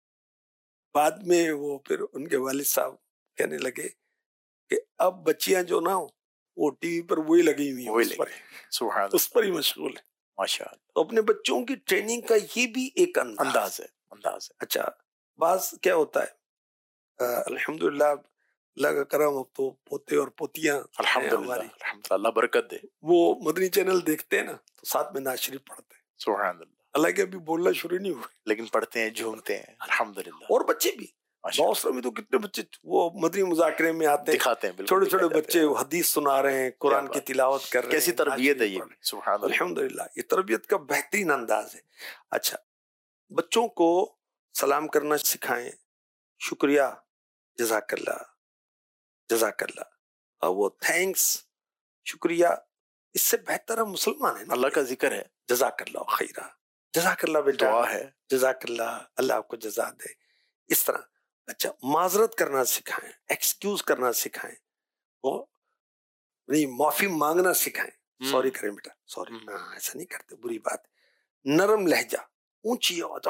Speaker 3: بعد میں وہ پھر ان کے والد صاحب کہنے لگے کہ اب بچیاں جو نہ وہ ٹی وی پر وہی لگی ہوئی ہیں، اس پر ہی مشغول ہے.
Speaker 2: ماشاءاللہ.
Speaker 3: تو اپنے بچوں کی ٹریننگ کا یہ بھی ایک انداز ہے. اچھا بعض کیا ہوتا ہے، الحمدللہ اللہ کا کرم، اب تو پوتے اور پوتیاں ہماری،
Speaker 2: اللہ برکت دے،
Speaker 3: وہ مدنی چینل دیکھتے ہیں نا تو ساتھ میں نعت شریف پڑھتے ہیں.
Speaker 2: سبحان اللہ.
Speaker 3: حالانکہ ابھی بولنا شروع نہیں ہوئے
Speaker 2: لیکن پڑھتے ہیں، جھومتے ہیں. الحمدللہ.
Speaker 3: اور بچے بھی دوسرے میں تو کتنے بچے وہ مدنی مذاکرے میں آتے ہیں،
Speaker 2: دکھاتے ہیں،
Speaker 3: چھوٹے چھوٹے بچے حدیث سنا رہے ہیں، قرآن کی تلاوت کر رہے ہیں.
Speaker 2: کیسی تربیت ہے یہ. سبحان اللہ.
Speaker 3: الحمدللہ یہ تربیت کا بہترین انداز ہے. اچھا بچوں کو سلام کرنا سکھائیں، شکریہ، جزاک اللہ، جزاک اللہ، اور وہ تھینکس، شکریہ، اس سے بہتر ہم مسلمان ہیں.
Speaker 2: اللہ کا ذکر ہے،
Speaker 3: جزاک اللہ خیرہ، جزاک اللہ بیٹا،
Speaker 2: دعا ہے،
Speaker 3: جزاک اللہ، اللہ آپ کو جزا دے، اس طرح. اچھا معذرت کرنا سکھائیں، ایکسکیوز کرنا سکھائیں، وہ نہیں معافی مانگنا سکھائیں. سوری کریں بیٹا، سوری، ایسا نہیں کرتے، بری بات. نرم لہجہ، اونچی آواز،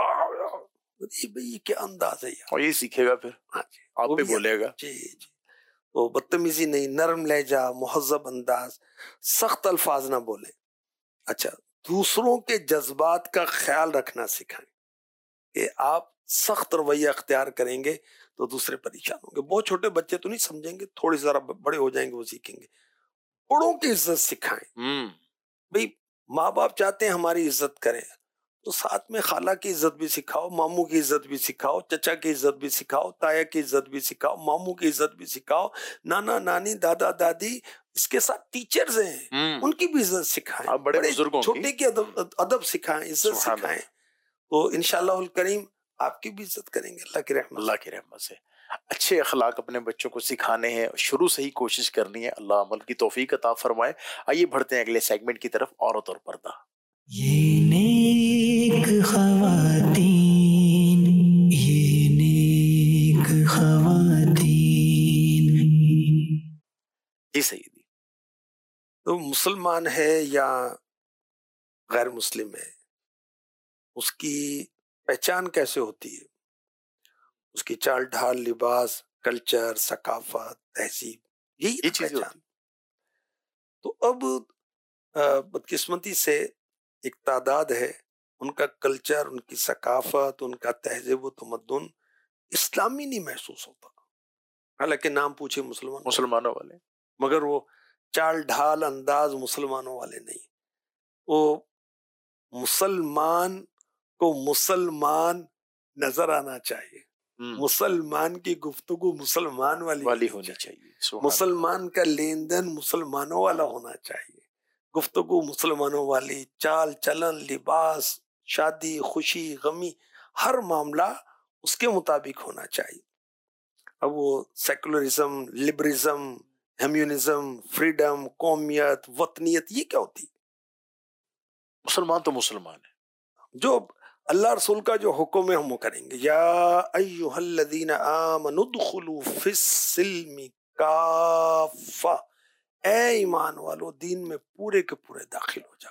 Speaker 3: یہ کیا انداز ہے یار،
Speaker 2: اور یہ سیکھے گا پھر.
Speaker 3: ہاں جی
Speaker 2: آپ پہ بولے گا.
Speaker 3: جی جی. وہ بدتمیزی نہیں، نرم لہجہ، مہذب انداز، سخت الفاظ نہ بولیں. اچھا دوسروں کے جذبات کا خیال رکھنا سکھائیں کہ آپ سخت رویہ اختیار کریں گے تو دوسرے پریشان ہوں گے. بہت چھوٹے بچے تو نہیں سمجھیں گے، تھوڑے ذرا بڑے ہو جائیں گے وہ سیکھیں گے. بڑوں کی عزت سکھائیں. بھئی ماں باپ چاہتے ہیں ہماری عزت کریں تو ساتھ میں خالہ کی عزت بھی سکھاؤ، ماموں کی عزت بھی سکھاؤ، چچا کی عزت بھی سکھاؤ، تایا کی عزت بھی سکھاؤ، ماموں کی عزت بھی سکھاؤ، نانا نانی دادا دادی، اس کے ساتھ ٹیچرز ہیں ان کی بھی عزت سکھائیں،
Speaker 2: بڑے بزرگوں
Speaker 3: چھوٹے کی ادب سکھائیں، عزت سکھائیں. تو انشاءاللہ الکریم آپ کی بھی عزت کریں گے اللہ کی رحمت.
Speaker 2: اللہ کی رحمت سے اچھے اخلاق اپنے بچوں کو سکھانے ہیں، شروع سے ہی کوشش کرنی ہے. اللہ عمل کی توفیق عطا فرمائے. آئیے بڑھتے ہیں اگلے سیگمنٹ کی طرف، عورت اور پردہ.
Speaker 1: یہ نیک خواتین، یہ نیک خواتین.
Speaker 2: جی سیدی.
Speaker 3: تو مسلمان ہے یا غیر مسلم ہے، اس کی پہچان کیسے ہوتی ہے، اس کی چال ڈھال، لباس، کلچر، ثقافت، تہذیب، یہی پہچان. تو اب بدقسمتی سے ایک تعداد ہے، ان کا کلچر، ان کی ثقافت، ان کا تہذیب و تمدن اسلامی نہیں محسوس ہوتا، حالانکہ نام پوچھے
Speaker 2: مسلمانوں والے،
Speaker 3: مگر وہ چال ڈھال انداز مسلمانوں والے نہیں. وہ مسلمان کو مسلمان نظر آنا چاہیے، مسلمان کی گفتگو مسلمان والی ہونی چاہیے، مسلمان کا لین دین مسلمانوں والا ہونا چاہیے، گفتگو مسلمانوں والی، چال چلن، لباس، شادی، خوشی، غمی، ہر معاملہ اس کے مطابق ہونا چاہیے. اب وہ سیکولرزم، لبرزم، ہیومنزم، فریڈم، قومیت، وطنیت، یہ کیا ہوتی؟
Speaker 2: مسلمان تو مسلمان ہے، جو
Speaker 3: اللہ رسول کا جو حکم ہے ہم وہ کریں گے. یا ایھا الذین آمنوا ادخلوا فی السلم کافہ، اے ایمان والو دین میں پورے کے پورے داخل ہو جا.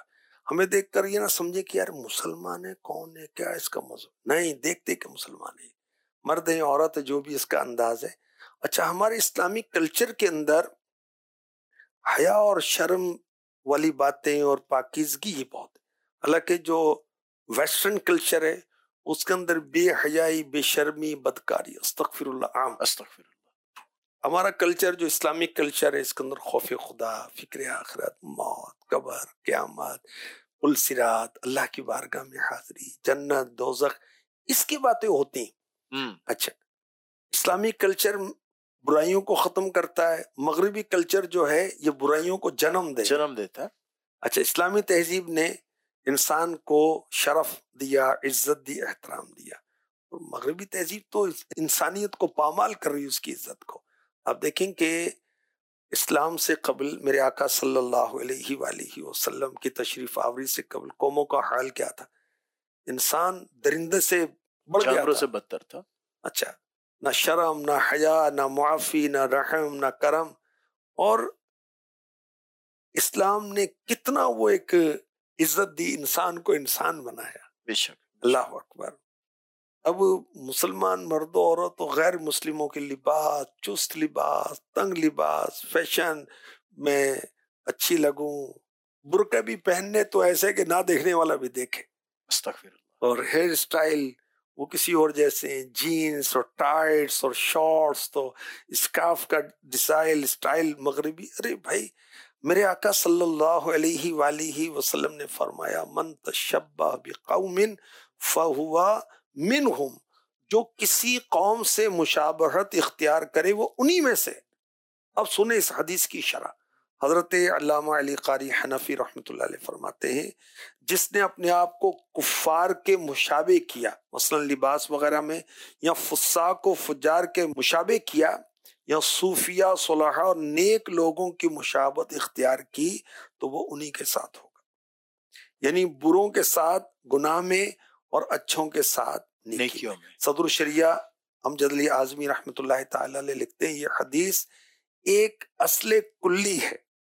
Speaker 3: ہمیں دیکھ کر یہ نہ سمجھے کہ یار مسلمان ہے، کون ہے، کیا اس کا مذہب، نہیں، دیکھتے کہ مسلمان ہے، مرد ہے عورت ہے، جو بھی اس کا انداز ہے۔ اچھا، ہمارے اسلامی کلچر کے اندر حیا اور شرم والی باتیں اور پاکیزگی ہی بہت ہے، حالانکہ جو ویسٹرن کلچر ہے اس کے اندر بے حیائی، بے شرمی، بدکاری، استغفر اللہ عام۔
Speaker 2: استغفر اللہ۔
Speaker 3: ہمارا کلچر جو اسلامک کلچر ہے اس کے اندر خوف خدا، فکر آخرت، موت، قبر، قیامت، پل صراط، اللہ کی بارگاہ میں حاضری، جنت، دوزخ، اس کی باتیں ہوتی ہیں۔ اچھا، اسلامی کلچر برائیوں کو ختم کرتا ہے، مغربی کلچر جو ہے یہ برائیوں کو جنم دیتا ہے۔ اچھا، اسلامی تہذیب نے انسان کو شرف دیا، عزت دی، احترام دیا، اور مغربی تہذیب تو انسانیت کو پامال کر رہی ہے، اس کی عزت کو۔ آپ دیکھیں کہ اسلام سے قبل میرے آقا صلی اللہ علیہ وآلہ وسلم کی تشریف آوری سے قبل قوموں کا حال کیا تھا؟ انسان درندے سے بڑھ گیا
Speaker 2: جانوروں
Speaker 3: تھا،
Speaker 2: سے بدتر تھا۔
Speaker 3: اچھا، نہ شرم، نہ حیا، نہ معافی، نہ رحم، نہ کرم، اور اسلام نے کتنا وہ ایک عزت دی، انسان کو انسان بنایا۔
Speaker 2: بے شک،
Speaker 3: اللہ اکبر۔ اب مسلمان مرد و عورت و غیر مسلموں کے لباس، چست لباس، تنگ لباس، فیشن میں اچھی لگوں، برقع بھی پہننے تو ایسے کہ نہ دیکھنے والا بھی دیکھے،
Speaker 2: استغفر اللہ،
Speaker 3: اور ہیئر سٹائل وہ کسی اور جیسے ہیں، جینز اور ٹائٹس اور شارٹس، تو اسکارف کا اسٹائل مغربی۔ ارے بھائی، میرے آقا صلی اللہ علیہ وآلہ وسلم نے فرمایا، من تشبہ بقوم فہو منہم، جو کسی قوم سے مشابہت اختیار کرے وہ انہی میں سے۔ اب سنیں اس حدیث کی شرح۔ حضرت علامہ علی قاری حنفی رحمۃ اللہ علیہ فرماتے ہیں، جس نے اپنے آپ کو کفار کے مشابہ کیا، مثلا لباس وغیرہ میں، یا فساق و فجار کے مشابہ کیا، یا صوفیہ، صلحاء اور نیک لوگوں کی مشابہت اختیار کی، تو وہ انہی کے ساتھ ہوگا، یعنی بروں کے ساتھ گناہ میں اور اچھوں کے ساتھ نیکیوں میں۔ صدر الشریعہ امجد علی اعظمی رحمۃ اللہ تعالی علیہ لکھتے ہیں، یہ حدیث ایک اصل کلی ہے،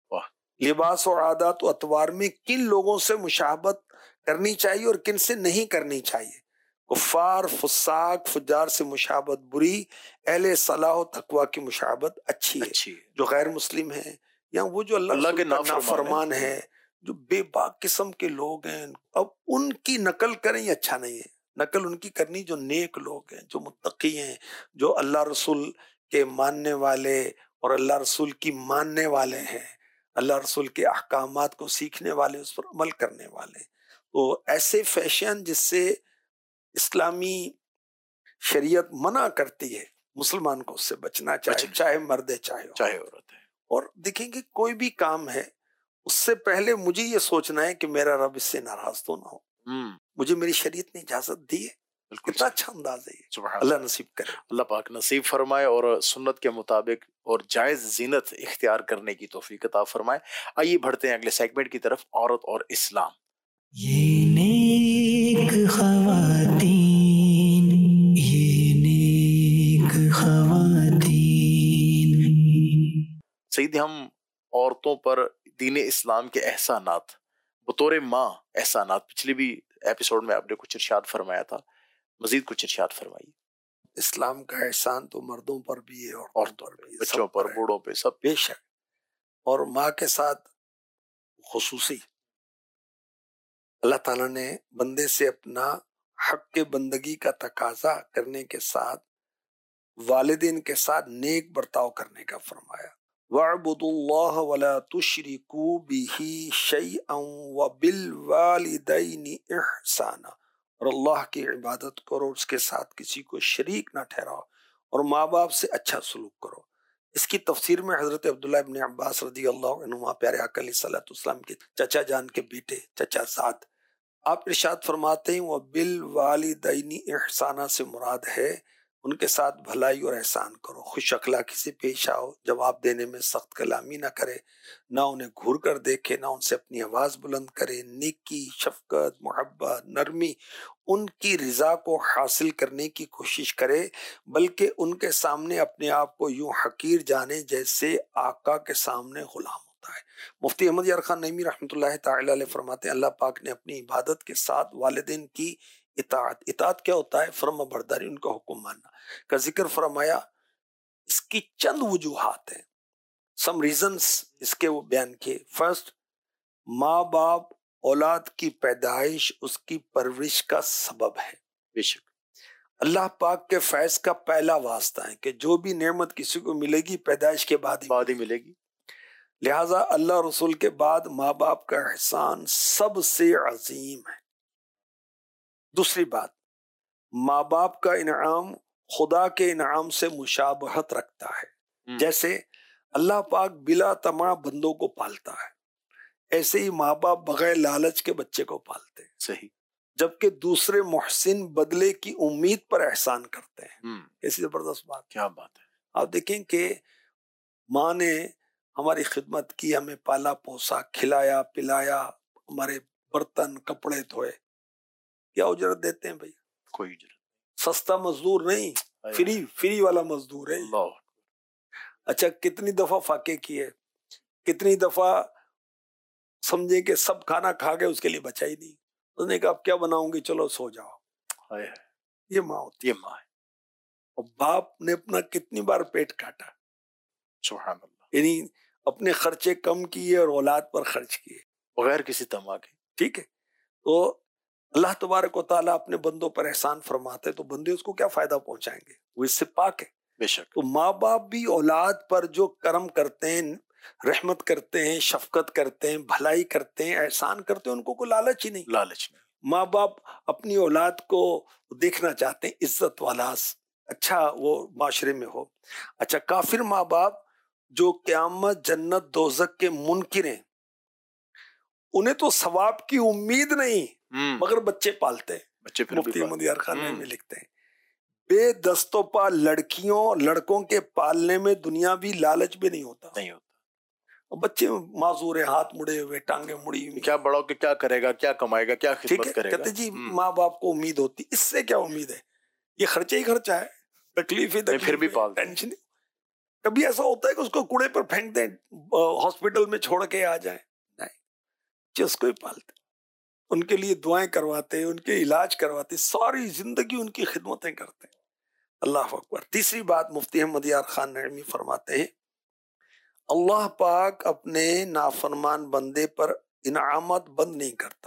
Speaker 3: لباس اور عادات و اطوار میں کن لوگوں سے مشابہت کرنی چاہیے اور کن سے نہیں کرنی چاہیے۔ کفار، فساق، فجار سے مشابہت بری، اہل صلاح و تقوی کی مشابہت اچھی ہے۔ جو غیر مسلم ہیں یا وہ جو اللہ کے نافرمان ہیں، جو بے باک قسم کے لوگ ہیں، اب ان کی نقل کریں یہ اچھا نہیں ہے۔ نقل ان کی کرنی جو نیک لوگ ہیں، جو متقی ہیں، جو اللہ رسول کے ماننے والے اور اللہ رسول کی ماننے والے ہیں، اللہ رسول کے احکامات کو سیکھنے والے، اس پر عمل کرنے والے۔ تو ایسے فیشن جس سے اسلامی شریعت منع کرتی ہے، مسلمان کو اس سے بچنا چاہیے، چاہے مرد ہے چاہے عورت ہے۔ اور دیکھیں گے کوئی بھی کام ہے، اس سے پہلے مجھے یہ سوچنا ہے کہ میرا رب اس سے ناراض تو نہ ہو، مجھے میری شریعت نے اجازت دی ہے۔ کتنا اچھا انداز ہے یہ، اللہ نصیب کرے، اللہ
Speaker 2: پاک نصیب فرمائے، اور سنت کے مطابق اور جائز زینت اختیار کرنے کی توفیق عطا فرمائے۔ آئیے بڑھتے ہیں اگلے سیگمنٹ کی طرف، عورت اور اسلام۔
Speaker 1: یہ نیک خواتین، یہ نیک خواتین۔
Speaker 2: سیدی، ہم عورتوں پر دین اسلام کے احسانات، بطور ماں احسانات، پچھلی بھی ایپیسوڈ میں آپ نے کچھ ارشاد فرمایا تھا، مزید کچھ ارشاد فرمائیے۔
Speaker 3: اسلام کا احسان تو مردوں پر بھی ہے، عورتوں پر بھی،
Speaker 2: بچوں پر، بوڑھوں پہ، سب
Speaker 3: بے شک، اور ماں کے ساتھ خصوصی۔ اللہ تعالیٰ نے بندے سے اپنا حق کے بندگی کا تقاضا کرنے کے ساتھ والدین کے ساتھ نیک برتاؤ کرنے کا فرمایا۔ وَاعْبُدُوا اللَّهَ وَلَا تُشْرِكُوا بِهِ شَيْئًا وَبِالْوَالِدَيْنِ إِحْسَانًا، اور اللہ کی عبادت کرو، اس کے ساتھ کسی کو شریک نہ ٹھہراؤ، اور ماں باپ سے اچھا سلوک کرو۔ اس کی تفسیر میں حضرت عبداللہ ابن عباس رضی اللہ عنہما، پیارے آقا علیہ الصلوۃ والسلام کے چچا جان کے بیٹے، چچا زاد، آپ ارشاد فرماتے ہیں وَبِالْوَالِدَيْنِ إِحْسَانًا سے مراد ہے ان کے ساتھ بھلائی اور احسان کرو، خوش اخلاقی سے پیش آؤ، جواب دینے میں سخت کلامی نہ کرے، نہ انہیں گھور کر دیکھے، نہ ان سے اپنی آواز بلند کرے، نیکی، شفقت، محبت، نرمی، ان کی رضا کو حاصل کرنے کی کوشش کرے، بلکہ ان کے سامنے اپنے آپ کو یوں حقیر جانے جیسے آقا کے سامنے غلام ہوتا ہوتا ہے. مفتی احمد یار خان نعیمی رحمۃ اللہ تعالی علیہ فرماتے ہیں اللہ پاک نے اپنی عبادت کے ساتھ والدین کی اطاعت کیا ہوتا ہے؟ فرما برداری، ان کا حکم ماننا کا ذکر فرمایا. اس کی چند وجوہات ہیں، سم ریزنز اس کے وہ بیان کیے. فرسٹ، ماں باپ اولاد کی پیدائش اس کی پرورش کا سبب ہے.
Speaker 2: بے شک
Speaker 3: اللہ پاک کے فیض کا پہلا واسطہ ہے کہ جو بھی نعمت کسی کو ملے گی پیدائش کے بعد
Speaker 2: ہی ملے گی.
Speaker 3: لہٰذا اللہ رسول کے بعد ماں باپ کا احسان سب سے عظیم ہے. دوسری بات، ماں باپ کا انعام خدا کے انعام سے مشابہت رکھتا ہے. جیسے اللہ پاک بلا طمع بندوں کو پالتا ہے، ایسے ہی ماں باپ بغیر لالچ کے بچے کو پالتے ہیں.
Speaker 2: صحیح.
Speaker 3: جبکہ دوسرے محسن بدلے کی امید پر احسان کرتے ہیں. کیسی زبردست بات.
Speaker 2: کیا بات ہے.
Speaker 3: آپ دیکھیں کہ ماں نے ہماری خدمت کی، ہمیں پالا پوسا، کھلایا پلایا، ہمارے برتن کپڑے دھوئے. کیا اجرت دیتے ہیں بھائی؟
Speaker 2: کوئی اجرت.
Speaker 3: سستا مزدور نہیں، فری والا مزدور ہے.
Speaker 2: اللہ.
Speaker 3: اچھا کتنی دفعہ فاقے کیے، کتنی دفعہ سمجھے کہ سب کھانا کھا گئے، اس کے لیے بچا ہی نہیں. اس نے کہا اب کیا بناؤں گی، چلو سو جاؤ. یہ ماں ہوتی ہے.
Speaker 2: یہ ماں ہے.
Speaker 3: اور باپ نے اپنا کتنی بار پیٹ کاٹا،
Speaker 2: سبحان اللہ.
Speaker 3: یعنی اپنے خرچے کم کیے اور اولاد پر خرچ کیے
Speaker 2: بغیر کسی طمع کے.
Speaker 3: ٹھیک ہے. تو اللہ تبارک و تعالیٰ اپنے بندوں پر احسان فرماتے تو بندے اس کو کیا فائدہ پہنچائیں گے؟ وہ اس سے پاک ہے.
Speaker 2: بے شک.
Speaker 3: تو ماں باپ بھی اولاد پر جو کرم کرتے ہیں، رحمت کرتے ہیں، شفقت کرتے ہیں، بھلائی کرتے ہیں، احسان کرتے ہیں، ان کو کوئی لالچ ہی نہیں.
Speaker 2: لالچ نہیں.
Speaker 3: ماں باپ اپنی اولاد کو دیکھنا چاہتے ہیں عزت والا، اچھا وہ معاشرے میں ہو. اچھا کافر ماں باپ جو قیامت جنت دوزخ کے منکر ہیں، انہیں تو ثواب کی امید نہیں مگر بچے پالتے ہیں.
Speaker 2: بچے
Speaker 3: مفتی احمد یار خان میں لکھتے ہیں بے دستوں پا لڑکیوں لڑکوں کے پالنے میں دنیا بھی لالچ بھی نہیں ہوتا. بچے معذور ہیں، ہاتھ مڑے ہوئے، ٹانگیں مڑی ہوئی.
Speaker 2: کیا بڑا کہ کیا کرے گا، کیا کمائے گا، کیا خدمت کرے گا.
Speaker 3: کہتے جی ماں باپ کو امید ہوتی، اس سے کیا امید ہے، یہ خرچہ ہی خرچہ ہے، تکلیف ہی تکلیف،
Speaker 2: پھر بھی پالتے.
Speaker 3: ٹینشن. کبھی ایسا ہوتا ہے کہ اس کو کوڑے پر پھینک دیں، ہاسپٹل میں چھوڑ کے آ جائیں؟ نہیں، جس کو ہی پالتے، ان کے لیے دعائیں کرواتے، ان کے علاج کرواتے، ساری زندگی ان کی خدمتیں کرتے. اللہ اکبر. تیسری بات مفتی احمد یار خان نعیمی فرماتے ہیں اللہ پاک اپنے نافرمان بندے پر انعامات بند نہیں کرتا.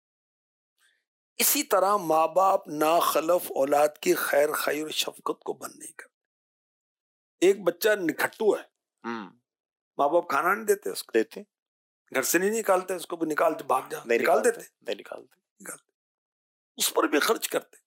Speaker 3: اسی طرح ماں باپ ناخلف اولاد کی خیر خیر اور شفقت کو بند نہیں کرتے. ایک بچہ نکھٹو ہے، ماں باپ کھانا نہیں دیتے اس کو،
Speaker 2: دیتے
Speaker 3: گھر سے نہیں نکالتے اس کو، بھی نکالتے بھاگ جا، نکال دیتے،
Speaker 2: نہیں نکالتے،
Speaker 3: اس پر بھی خرچ کرتے.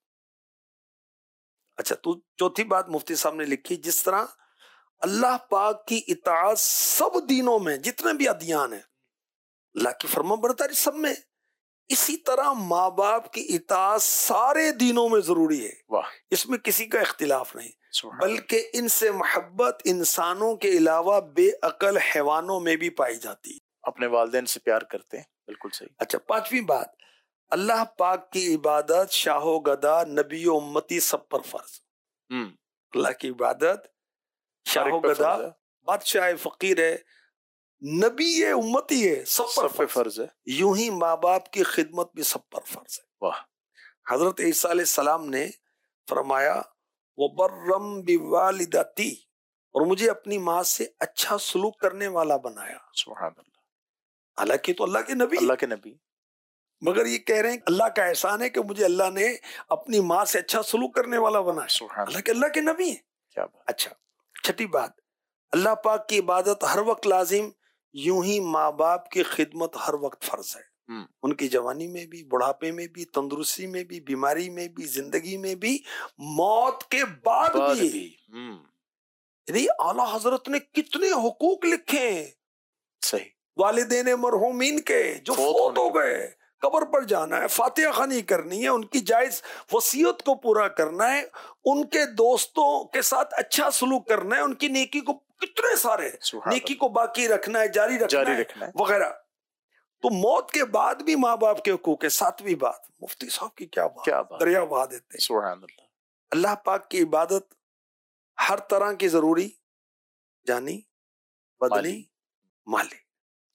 Speaker 3: اچھا تو چوتھی بات مفتی صاحب نے لکھی، جس طرح اللہ پاک کی اطاعت سب دینوں میں، جتنے بھی ادیان ہیں، اللہ کی فرما برداری سب میں، اسی طرح ماں باپ کی اطاعت سارے دینوں میں ضروری ہے.
Speaker 2: واہ.
Speaker 3: اس میں کسی کا اختلاف نہیں، بلکہ ان سے محبت انسانوں کے علاوہ بے عقل حیوانوں میں بھی پائی جاتی ہے.
Speaker 2: اپنے والدین سے پیار کرتے ہیں. بالکل صحیح.
Speaker 3: اچھا پانچویں بات، اللہ پاک کی عبادت شاہ و گدا نبی و امتی سب پر فرض. اللہ کی عبادت شاہ و گدا، بادشاہ فقیر ہے، نبی ہے، امتی ہے، سب پر فرض ہے. یوں ہی ماں باپ کی خدمت بھی سب پر فرض ہے.
Speaker 2: واہ.
Speaker 3: حضرت عیسیٰ علیہ السلام نے فرمایا وَبَرًّا بِوَالِدَتِي، اور مجھے اپنی ماں سے اچھا سلوک کرنے والا بنایا.
Speaker 2: سبحان اللہ.
Speaker 3: حالانکہ تو اللہ کے نبی،
Speaker 2: اللہ کے نبی،
Speaker 3: مگر یہ کہہ رہے ہیں اللہ کا احسان ہے کہ مجھے اللہ نے اپنی ماں سے اچھا سلوک کرنے والا بنایا.
Speaker 2: سبحان
Speaker 3: حالانکہ اللہ کے نبی ہیں.
Speaker 2: کیا بات.
Speaker 3: اچھا چھٹی بات، اللہ پاک کی عبادت ہر وقت لازم، یوں ہی ماں باپ کی خدمت ہر وقت فرض ہے. ان کی جوانی میں بھی، بڑھاپے میں بھی، تندرستی میں بھی، بیماری میں بھی، زندگی میں بھی، موت کے بعد بھی. یعنی اعلیٰ حضرت نے کتنے حقوق لکھے ہیں
Speaker 2: صحیح
Speaker 3: والدین مرحومین کے جو فوت ہو گئے. قبر پر جانا ہے، فاتحہ خوانی کرنی ہے، ان کی جائز وصیت کو پورا کرنا ہے، ان کے دوستوں کے ساتھ اچھا سلوک کرنا ہے، ان کی نیکی کو، کتنے سارے نیکی کو باقی رکھنا ہے، جاری رکھنا ہے وغیرہ. تو موت کے بعد بھی ماں باپ کے حقوق ہے. ساتویں بات، مفتی صاحب کی کیا بات، دریا بہا دیتے ہیں.
Speaker 2: سبحان اللہ.
Speaker 3: اللہ پاک کی عبادت ہر طرح کی ضروری، جانی، بدنی، مالی،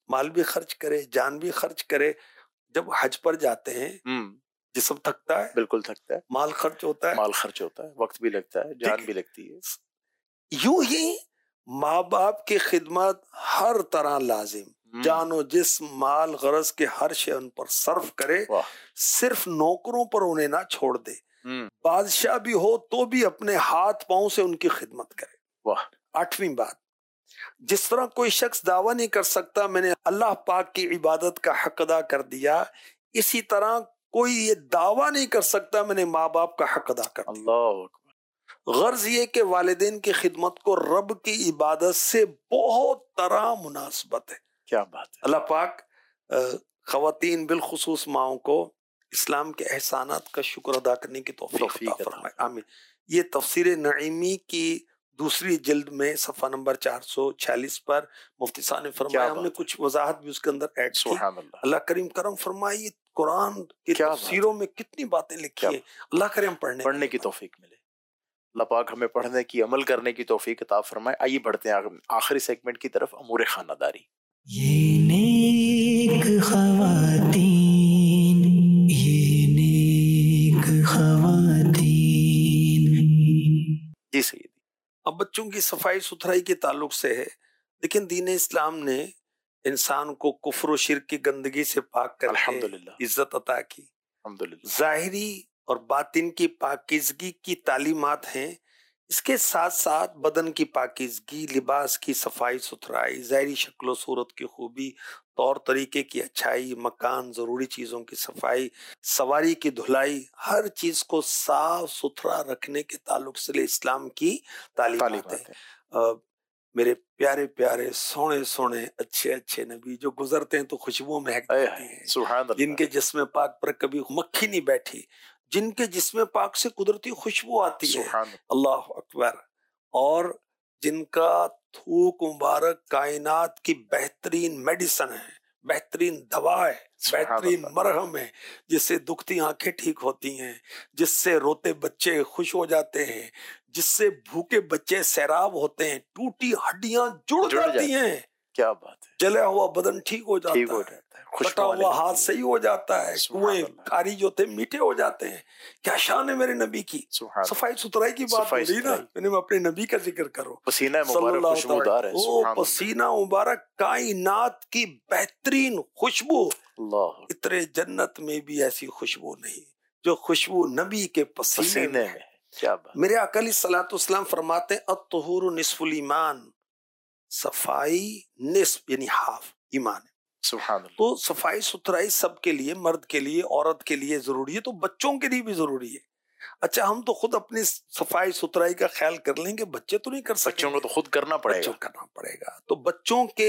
Speaker 3: مال بھی خرچ کرے، جان بھی خرچ کرے. جب حج پر جاتے ہیں جسم تھکتا ہے،
Speaker 2: بالکل تھکتا ہے،
Speaker 3: مال خرچ ہوتا ہے،
Speaker 2: مال خرچ ہوتا ہے، وقت بھی لگتا ہے، جان بھی لگتی ہے.
Speaker 3: یوں ہی ماں باپ کی خدمت ہر طرح لازم، جان و جسم مال غرض کے ہر شے ان پر صرف کرے. صرف نوکروں پر انہیں نہ چھوڑ دے، بادشاہ بھی ہو تو بھی اپنے ہاتھ پاؤں سے ان کی خدمت کرے. 8ویں بات، جس طرح کوئی شخص دعویٰ نہیں کر سکتا میں نے اللہ پاک کی عبادت کا حق ادا کر دیا، اسی طرح کوئی یہ دعویٰ نہیں کر سکتا میں نے ماں باپ کا حق ادا کر دیا.
Speaker 2: اللہ اکبر.
Speaker 3: غرض یہ کہ والدین کی خدمت کو رب کی عبادت سے بہت طرح مناسبت ہے.
Speaker 2: کیا بات ہے.
Speaker 3: اللہ پاک خواتین بالخصوص ماؤں کو اسلام کے احسانات کا شکر ادا کرنے کی توفیق عطا فرمائے. آمین. یہ تفسیر نعیمی کی دوسری جلد میں صفحہ نمبر 446 پر مفتی صاحب نے فرمایا. ہم نے کچھ وضاحت بھی اس کے اندر ایڈ کی. اللہ کریم کرم فرمائے. قرآن کی تفسیروں میں کتنی باتیں لکھی ہیں. اللہ کریم پڑھنے
Speaker 2: کی توفیق ملے. اللہ پاک ہمیں پڑھنے کی، عمل کرنے کی توفیق عطا فرمائے. آئیے بڑھتے ہیں آخری سیگمنٹ کی طرف، امور خانہ داری.
Speaker 1: یہ نیک خواتین، یہ نیک خواتین.
Speaker 2: جی سیدی.
Speaker 3: اب بچوں کی صفائی ستھرائی کے تعلق سے ہے، لیکن دین اسلام نے انسان کو کفر و شرک کی گندگی سے پاک کر کے عزت عطا کی.
Speaker 2: الحمدللہ.
Speaker 3: ظاہری اور باطن کی پاکیزگی کی تعلیمات ہیں. اس کے ساتھ ساتھ بدن کی پاکیزگی، لباس کی صفائی ستھرائی، ظاہری شکل و صورت کی خوبی، طور طریقے کی اچھائی، مکان، ضروری چیزوں کی صفائی، سواری کی دھلائی، ہر چیز کو صاف ستھرا رکھنے کے تعلق سے اسلام کی تعلیمات ہیں. میرے پیارے پیارے سونے سونے اچھے اچھے نبی جو گزرتے ہیں تو خوشبو مہک دیتے ہیں، جن کے جسم پاک پر کبھی مکھی نہیں بیٹھی، جن کے جسم پاک سے قدرتی خوشبو آتی ہے. اللہ اکبر. اور جن کا تھوک مبارک کائنات کی بہترین میڈیسن ہے، بہترین دوا ہے، بہترین مرہم ہے، جس سے دکھتی آنکھیں ٹھیک ہوتی ہیں، جس سے روتے بچے خوش ہو جاتے ہیں، جس سے بھوکے بچے سیراب ہوتے ہیں، ٹوٹی ہڈیاں جڑ جاتی ہیں.
Speaker 2: کیا بات ہے.
Speaker 3: جلیا ہوا بدن ٹھیک ہو جاتا ہے، کٹا ہوا ہاتھ صحیح ہو جاتا ہے، کنویں کھاری جو تھے میٹھے ہو جاتے ہیں. کیا شان ہے میرے نبی کی. صفائی ستھرائی کی بات ہو رہی نا، میں اپنے نبی کا ذکر کرو.
Speaker 2: پسینہ مبارک خوشبودار ہے.
Speaker 3: پسینہ مبارک کائنات کی بہترین خوشبو. اتنے جنت میں بھی ایسی خوشبو نہیں جو خوشبو نبی کے پسینے میں ہے. میرے آقا علیہ الصلوۃ والسلام فرماتے ہیں الطہور نصف الایمان، صفائی نصف یعنی ہاف ایمان ہے.
Speaker 2: سبحان اللہ.
Speaker 3: تو صفائی ستھرائی سب کے لیے، مرد کے لیے، عورت کے لیے ضروری ہے، تو بچوں کے لیے بھی ضروری ہے. اچھا ہم تو خود اپنی صفائی ستھرائی کا خیال کر لیں گے، بچے تو نہیں کر سکتے.
Speaker 2: بچوں کو تو خود کرنا
Speaker 3: پڑے گا. تو بچوں کے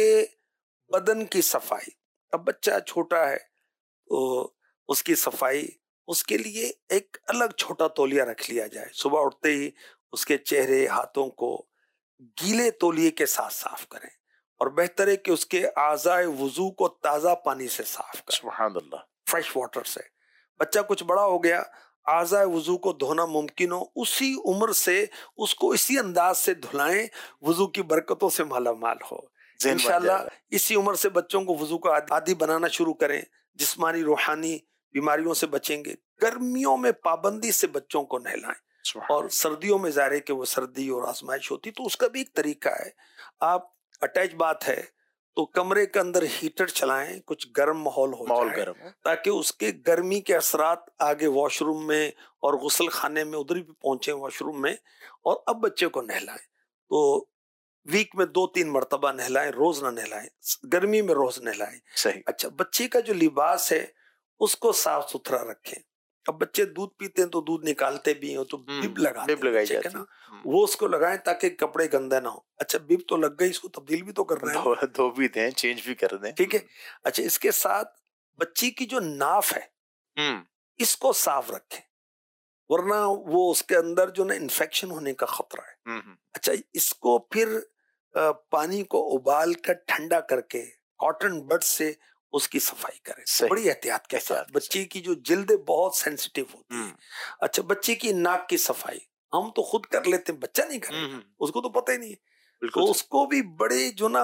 Speaker 3: بدن کی صفائی، اب بچہ چھوٹا ہے تو اس کی صفائی، اس کے لیے ایک الگ چھوٹا تولیہ رکھ لیا جائے. صبح اٹھتے ہی اس کے چہرے ہاتھوں کو گیلے تولیے کے ساتھ صاف کریں، اور بہتر ہے کہ اس کے اعضائے وضو کو تازہ پانی سے صاف کریں.
Speaker 2: سبحان اللہ.
Speaker 3: فریش واٹر سے. بچہ کچھ بڑا ہو گیا، اعضائے وضو کو دھونا ممکن ہو، اسی عمر سے اس کو اسی انداز سے دھلائیں وضو کی برکتوں سے مالا مال ہو. انشاءاللہ اسی عمر سے بچوں کو وضو کا عادی بنانا شروع کریں. جسمانی روحانی بیماریوں سے بچیں گے. گرمیوں میں پابندی سے بچوں کو نہلائیں، اور سردیوں میں ظاہر ہے کہ وہ سردی اور آزمائش ہوتی، تو اس کا بھی ایک طریقہ ہے. آپ اٹیچ بات ہے تو کمرے کے اندر ہیٹر چلائیں، کچھ گرم ماحول ہو جائے تاکہ اس کے گرمی کے اثرات آگے واش روم میں اور غسل خانے میں ادھر بھی پہنچے، واش روم میں. اور اب بچے کو نہلائیں تو ویک میں 2-3 مرتبہ نہلائیں، روز نہ نہلائیں. گرمی میں روز نہلائیں.
Speaker 2: صحیح.
Speaker 3: اچھا بچے کا جو لباس ہے اس کو صاف ستھرا رکھیں. اب بچے دودھ پیتے ہیں تو دودھ نکالتے بھی ہیں تو بب لگائی جاتی ہے نا، وہ اس کو لگائیں تاکہ کپڑے گندے نہ ہو. اچھا بب تو لگ گئی، اس کو تبدیل بھی تو کر رہے ہیں،
Speaker 2: دھو بھی دیں، چینج بھی کر دیں.
Speaker 3: ٹھیک ہے. اچھا اس کے ساتھ بچی کی جو ناف ہے اس کو صاف رکھیں، ورنہ وہ اس کے اندر جو نا انفیکشن ہونے کا خطرہ ہے. اچھا اس کو پھر پانی کو ابال کر ٹھنڈا کر کے کاٹن بڈ سے اس کی صفائی کریں بڑی احتیاط کے ساتھ. بچی کی جو جلد بہت سینسیٹیو ہوتی ہے. اچھا بچی کی ناک کی صفائی ہم تو خود کر لیتے ہیں، بچہ نہیں کرے گا، اس کو تو پتہ ہی نہیں ہے. تو اس کو بھی بڑے جو نا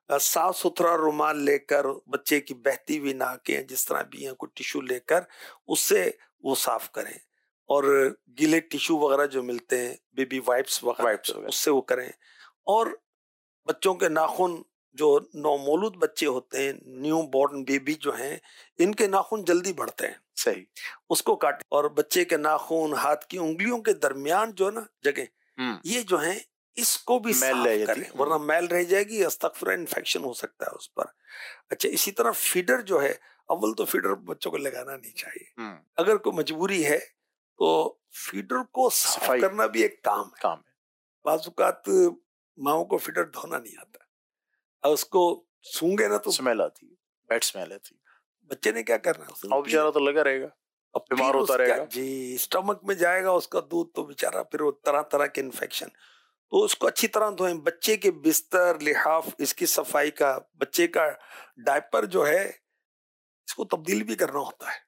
Speaker 3: صاف ستھرا رومال لے کر، بچے کی بہتی ہوئی ناکیں جس طرح بھی ہیں کوئی ٹیشو لے کر اس سے وہ صاف کریں، اور گیلے ٹیشو وغیرہ جو ملتے ہیں بیبی وائپس وغیرہ اس سے وہ کریں. اور بچوں کے ناخن جو نومولود بچے ہوتے ہیں، نیو بورن بیبی جو ہیں، ان کے ناخن جلدی بڑھتے ہیں،
Speaker 2: صحیح،
Speaker 3: اس کو کاٹیں. اور بچے کے ناخن ہاتھ کی انگلیوں کے درمیان جو ہے نا جگہ، یہ جو ہیں اس کو بھی صاف کریں، ورنہ میل رہ جائے گی، استغفر انفیکشن ہو سکتا ہے اس پر. اچھا، اسی طرح فیڈر جو ہے، اول تو فیڈر بچوں کو لگانا نہیں چاہیے، اگر کوئی مجبوری ہے تو فیڈر کو صاف کرنا بھی ایک کام ہے. بعض اوقات ماؤں کو فیڈر دھونا نہیں آتا، اور اس کو سونگے نا تو
Speaker 2: سمیل آتی ہے، بیڈ سمیل آتی ہے.
Speaker 3: بچے نے کیا کرنا ہے،
Speaker 2: اور بیچارہ تو لگا رہے گا، بیمار ہوتا رہے گا.
Speaker 3: جی، اسٹمک میں جائے گا اس کا دودھ تو بیچارہ پھر وہ طرح طرح کے انفیکشن. تو اس کو اچھی طرح دھوئیں. بچے کے بستر، لحاف، اس کی صفائی کا، بچے کا ڈائپر جو ہے اس کو تبدیل بھی کرنا ہوتا ہے،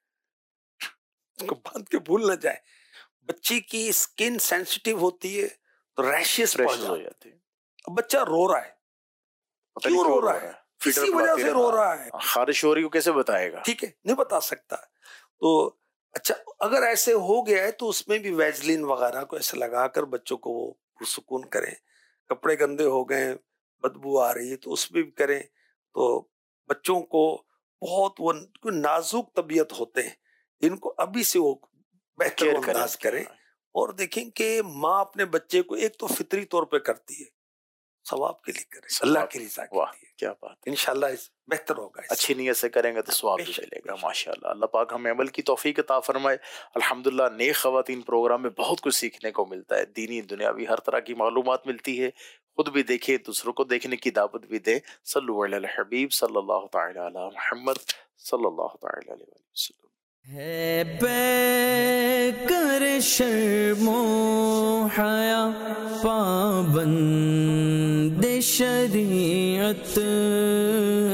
Speaker 3: اس کو باندھ کے بھول نہ جائے. بچے کی اسکن سینسیٹیو ہوتی ہے تو ریشز پڑ جاتے ہیں. اب بچہ رو رہا ہے، کیوں رو رہا ہے؟ اسی وجہ سے رو رہا ہے.
Speaker 2: خارش ہو رہی کو کیسے بتائے گا؟
Speaker 3: ٹھیک ہے، نہیں بتا سکتا. تو اچھا، اگر ایسے ہو گیا ہے تو اس میں بھی ویزلین وغیرہ کو ایسے لگا کر بچوں کو وہ پرسکون کریں. کپڑے گندے ہو گئے، بدبو آ رہی ہے تو اس میں بھی کریں. تو بچوں کو بہت وہ نازک طبیعت ہوتے ہیں، ان کو ابھی سے وہ بہتر انداز کریں. اور دیکھیں کہ ماں اپنے بچے کو ایک تو فطری طور پہ کرتی ہے، ثواب کے لیے کرے، اللہ کی رضا کے لیے.
Speaker 2: کیا بات،
Speaker 3: انشاءاللہ بہتر ہوگا.
Speaker 2: اچھی نیت سے کریں گے تو ثواب بھی ملے گا. ماشاءاللہ، اللہ پاک ہمیں عمل کی توفیق عطا فرمائے. الحمدللہ، نیک خواتین پروگرام میں بہت کچھ سیکھنے کو ملتا ہے، دینی دنیاوی ہر طرح کی معلومات ملتی ہے. خود بھی دیکھیں، دوسروں کو دیکھنے کی دعوت بھی دیں. صلو علی الحبیب صلی اللہ تعالی علی محمد صلی اللہ تعالی علیہ وسلم.
Speaker 1: ہے بے کر شرم و حیا پابند شریعت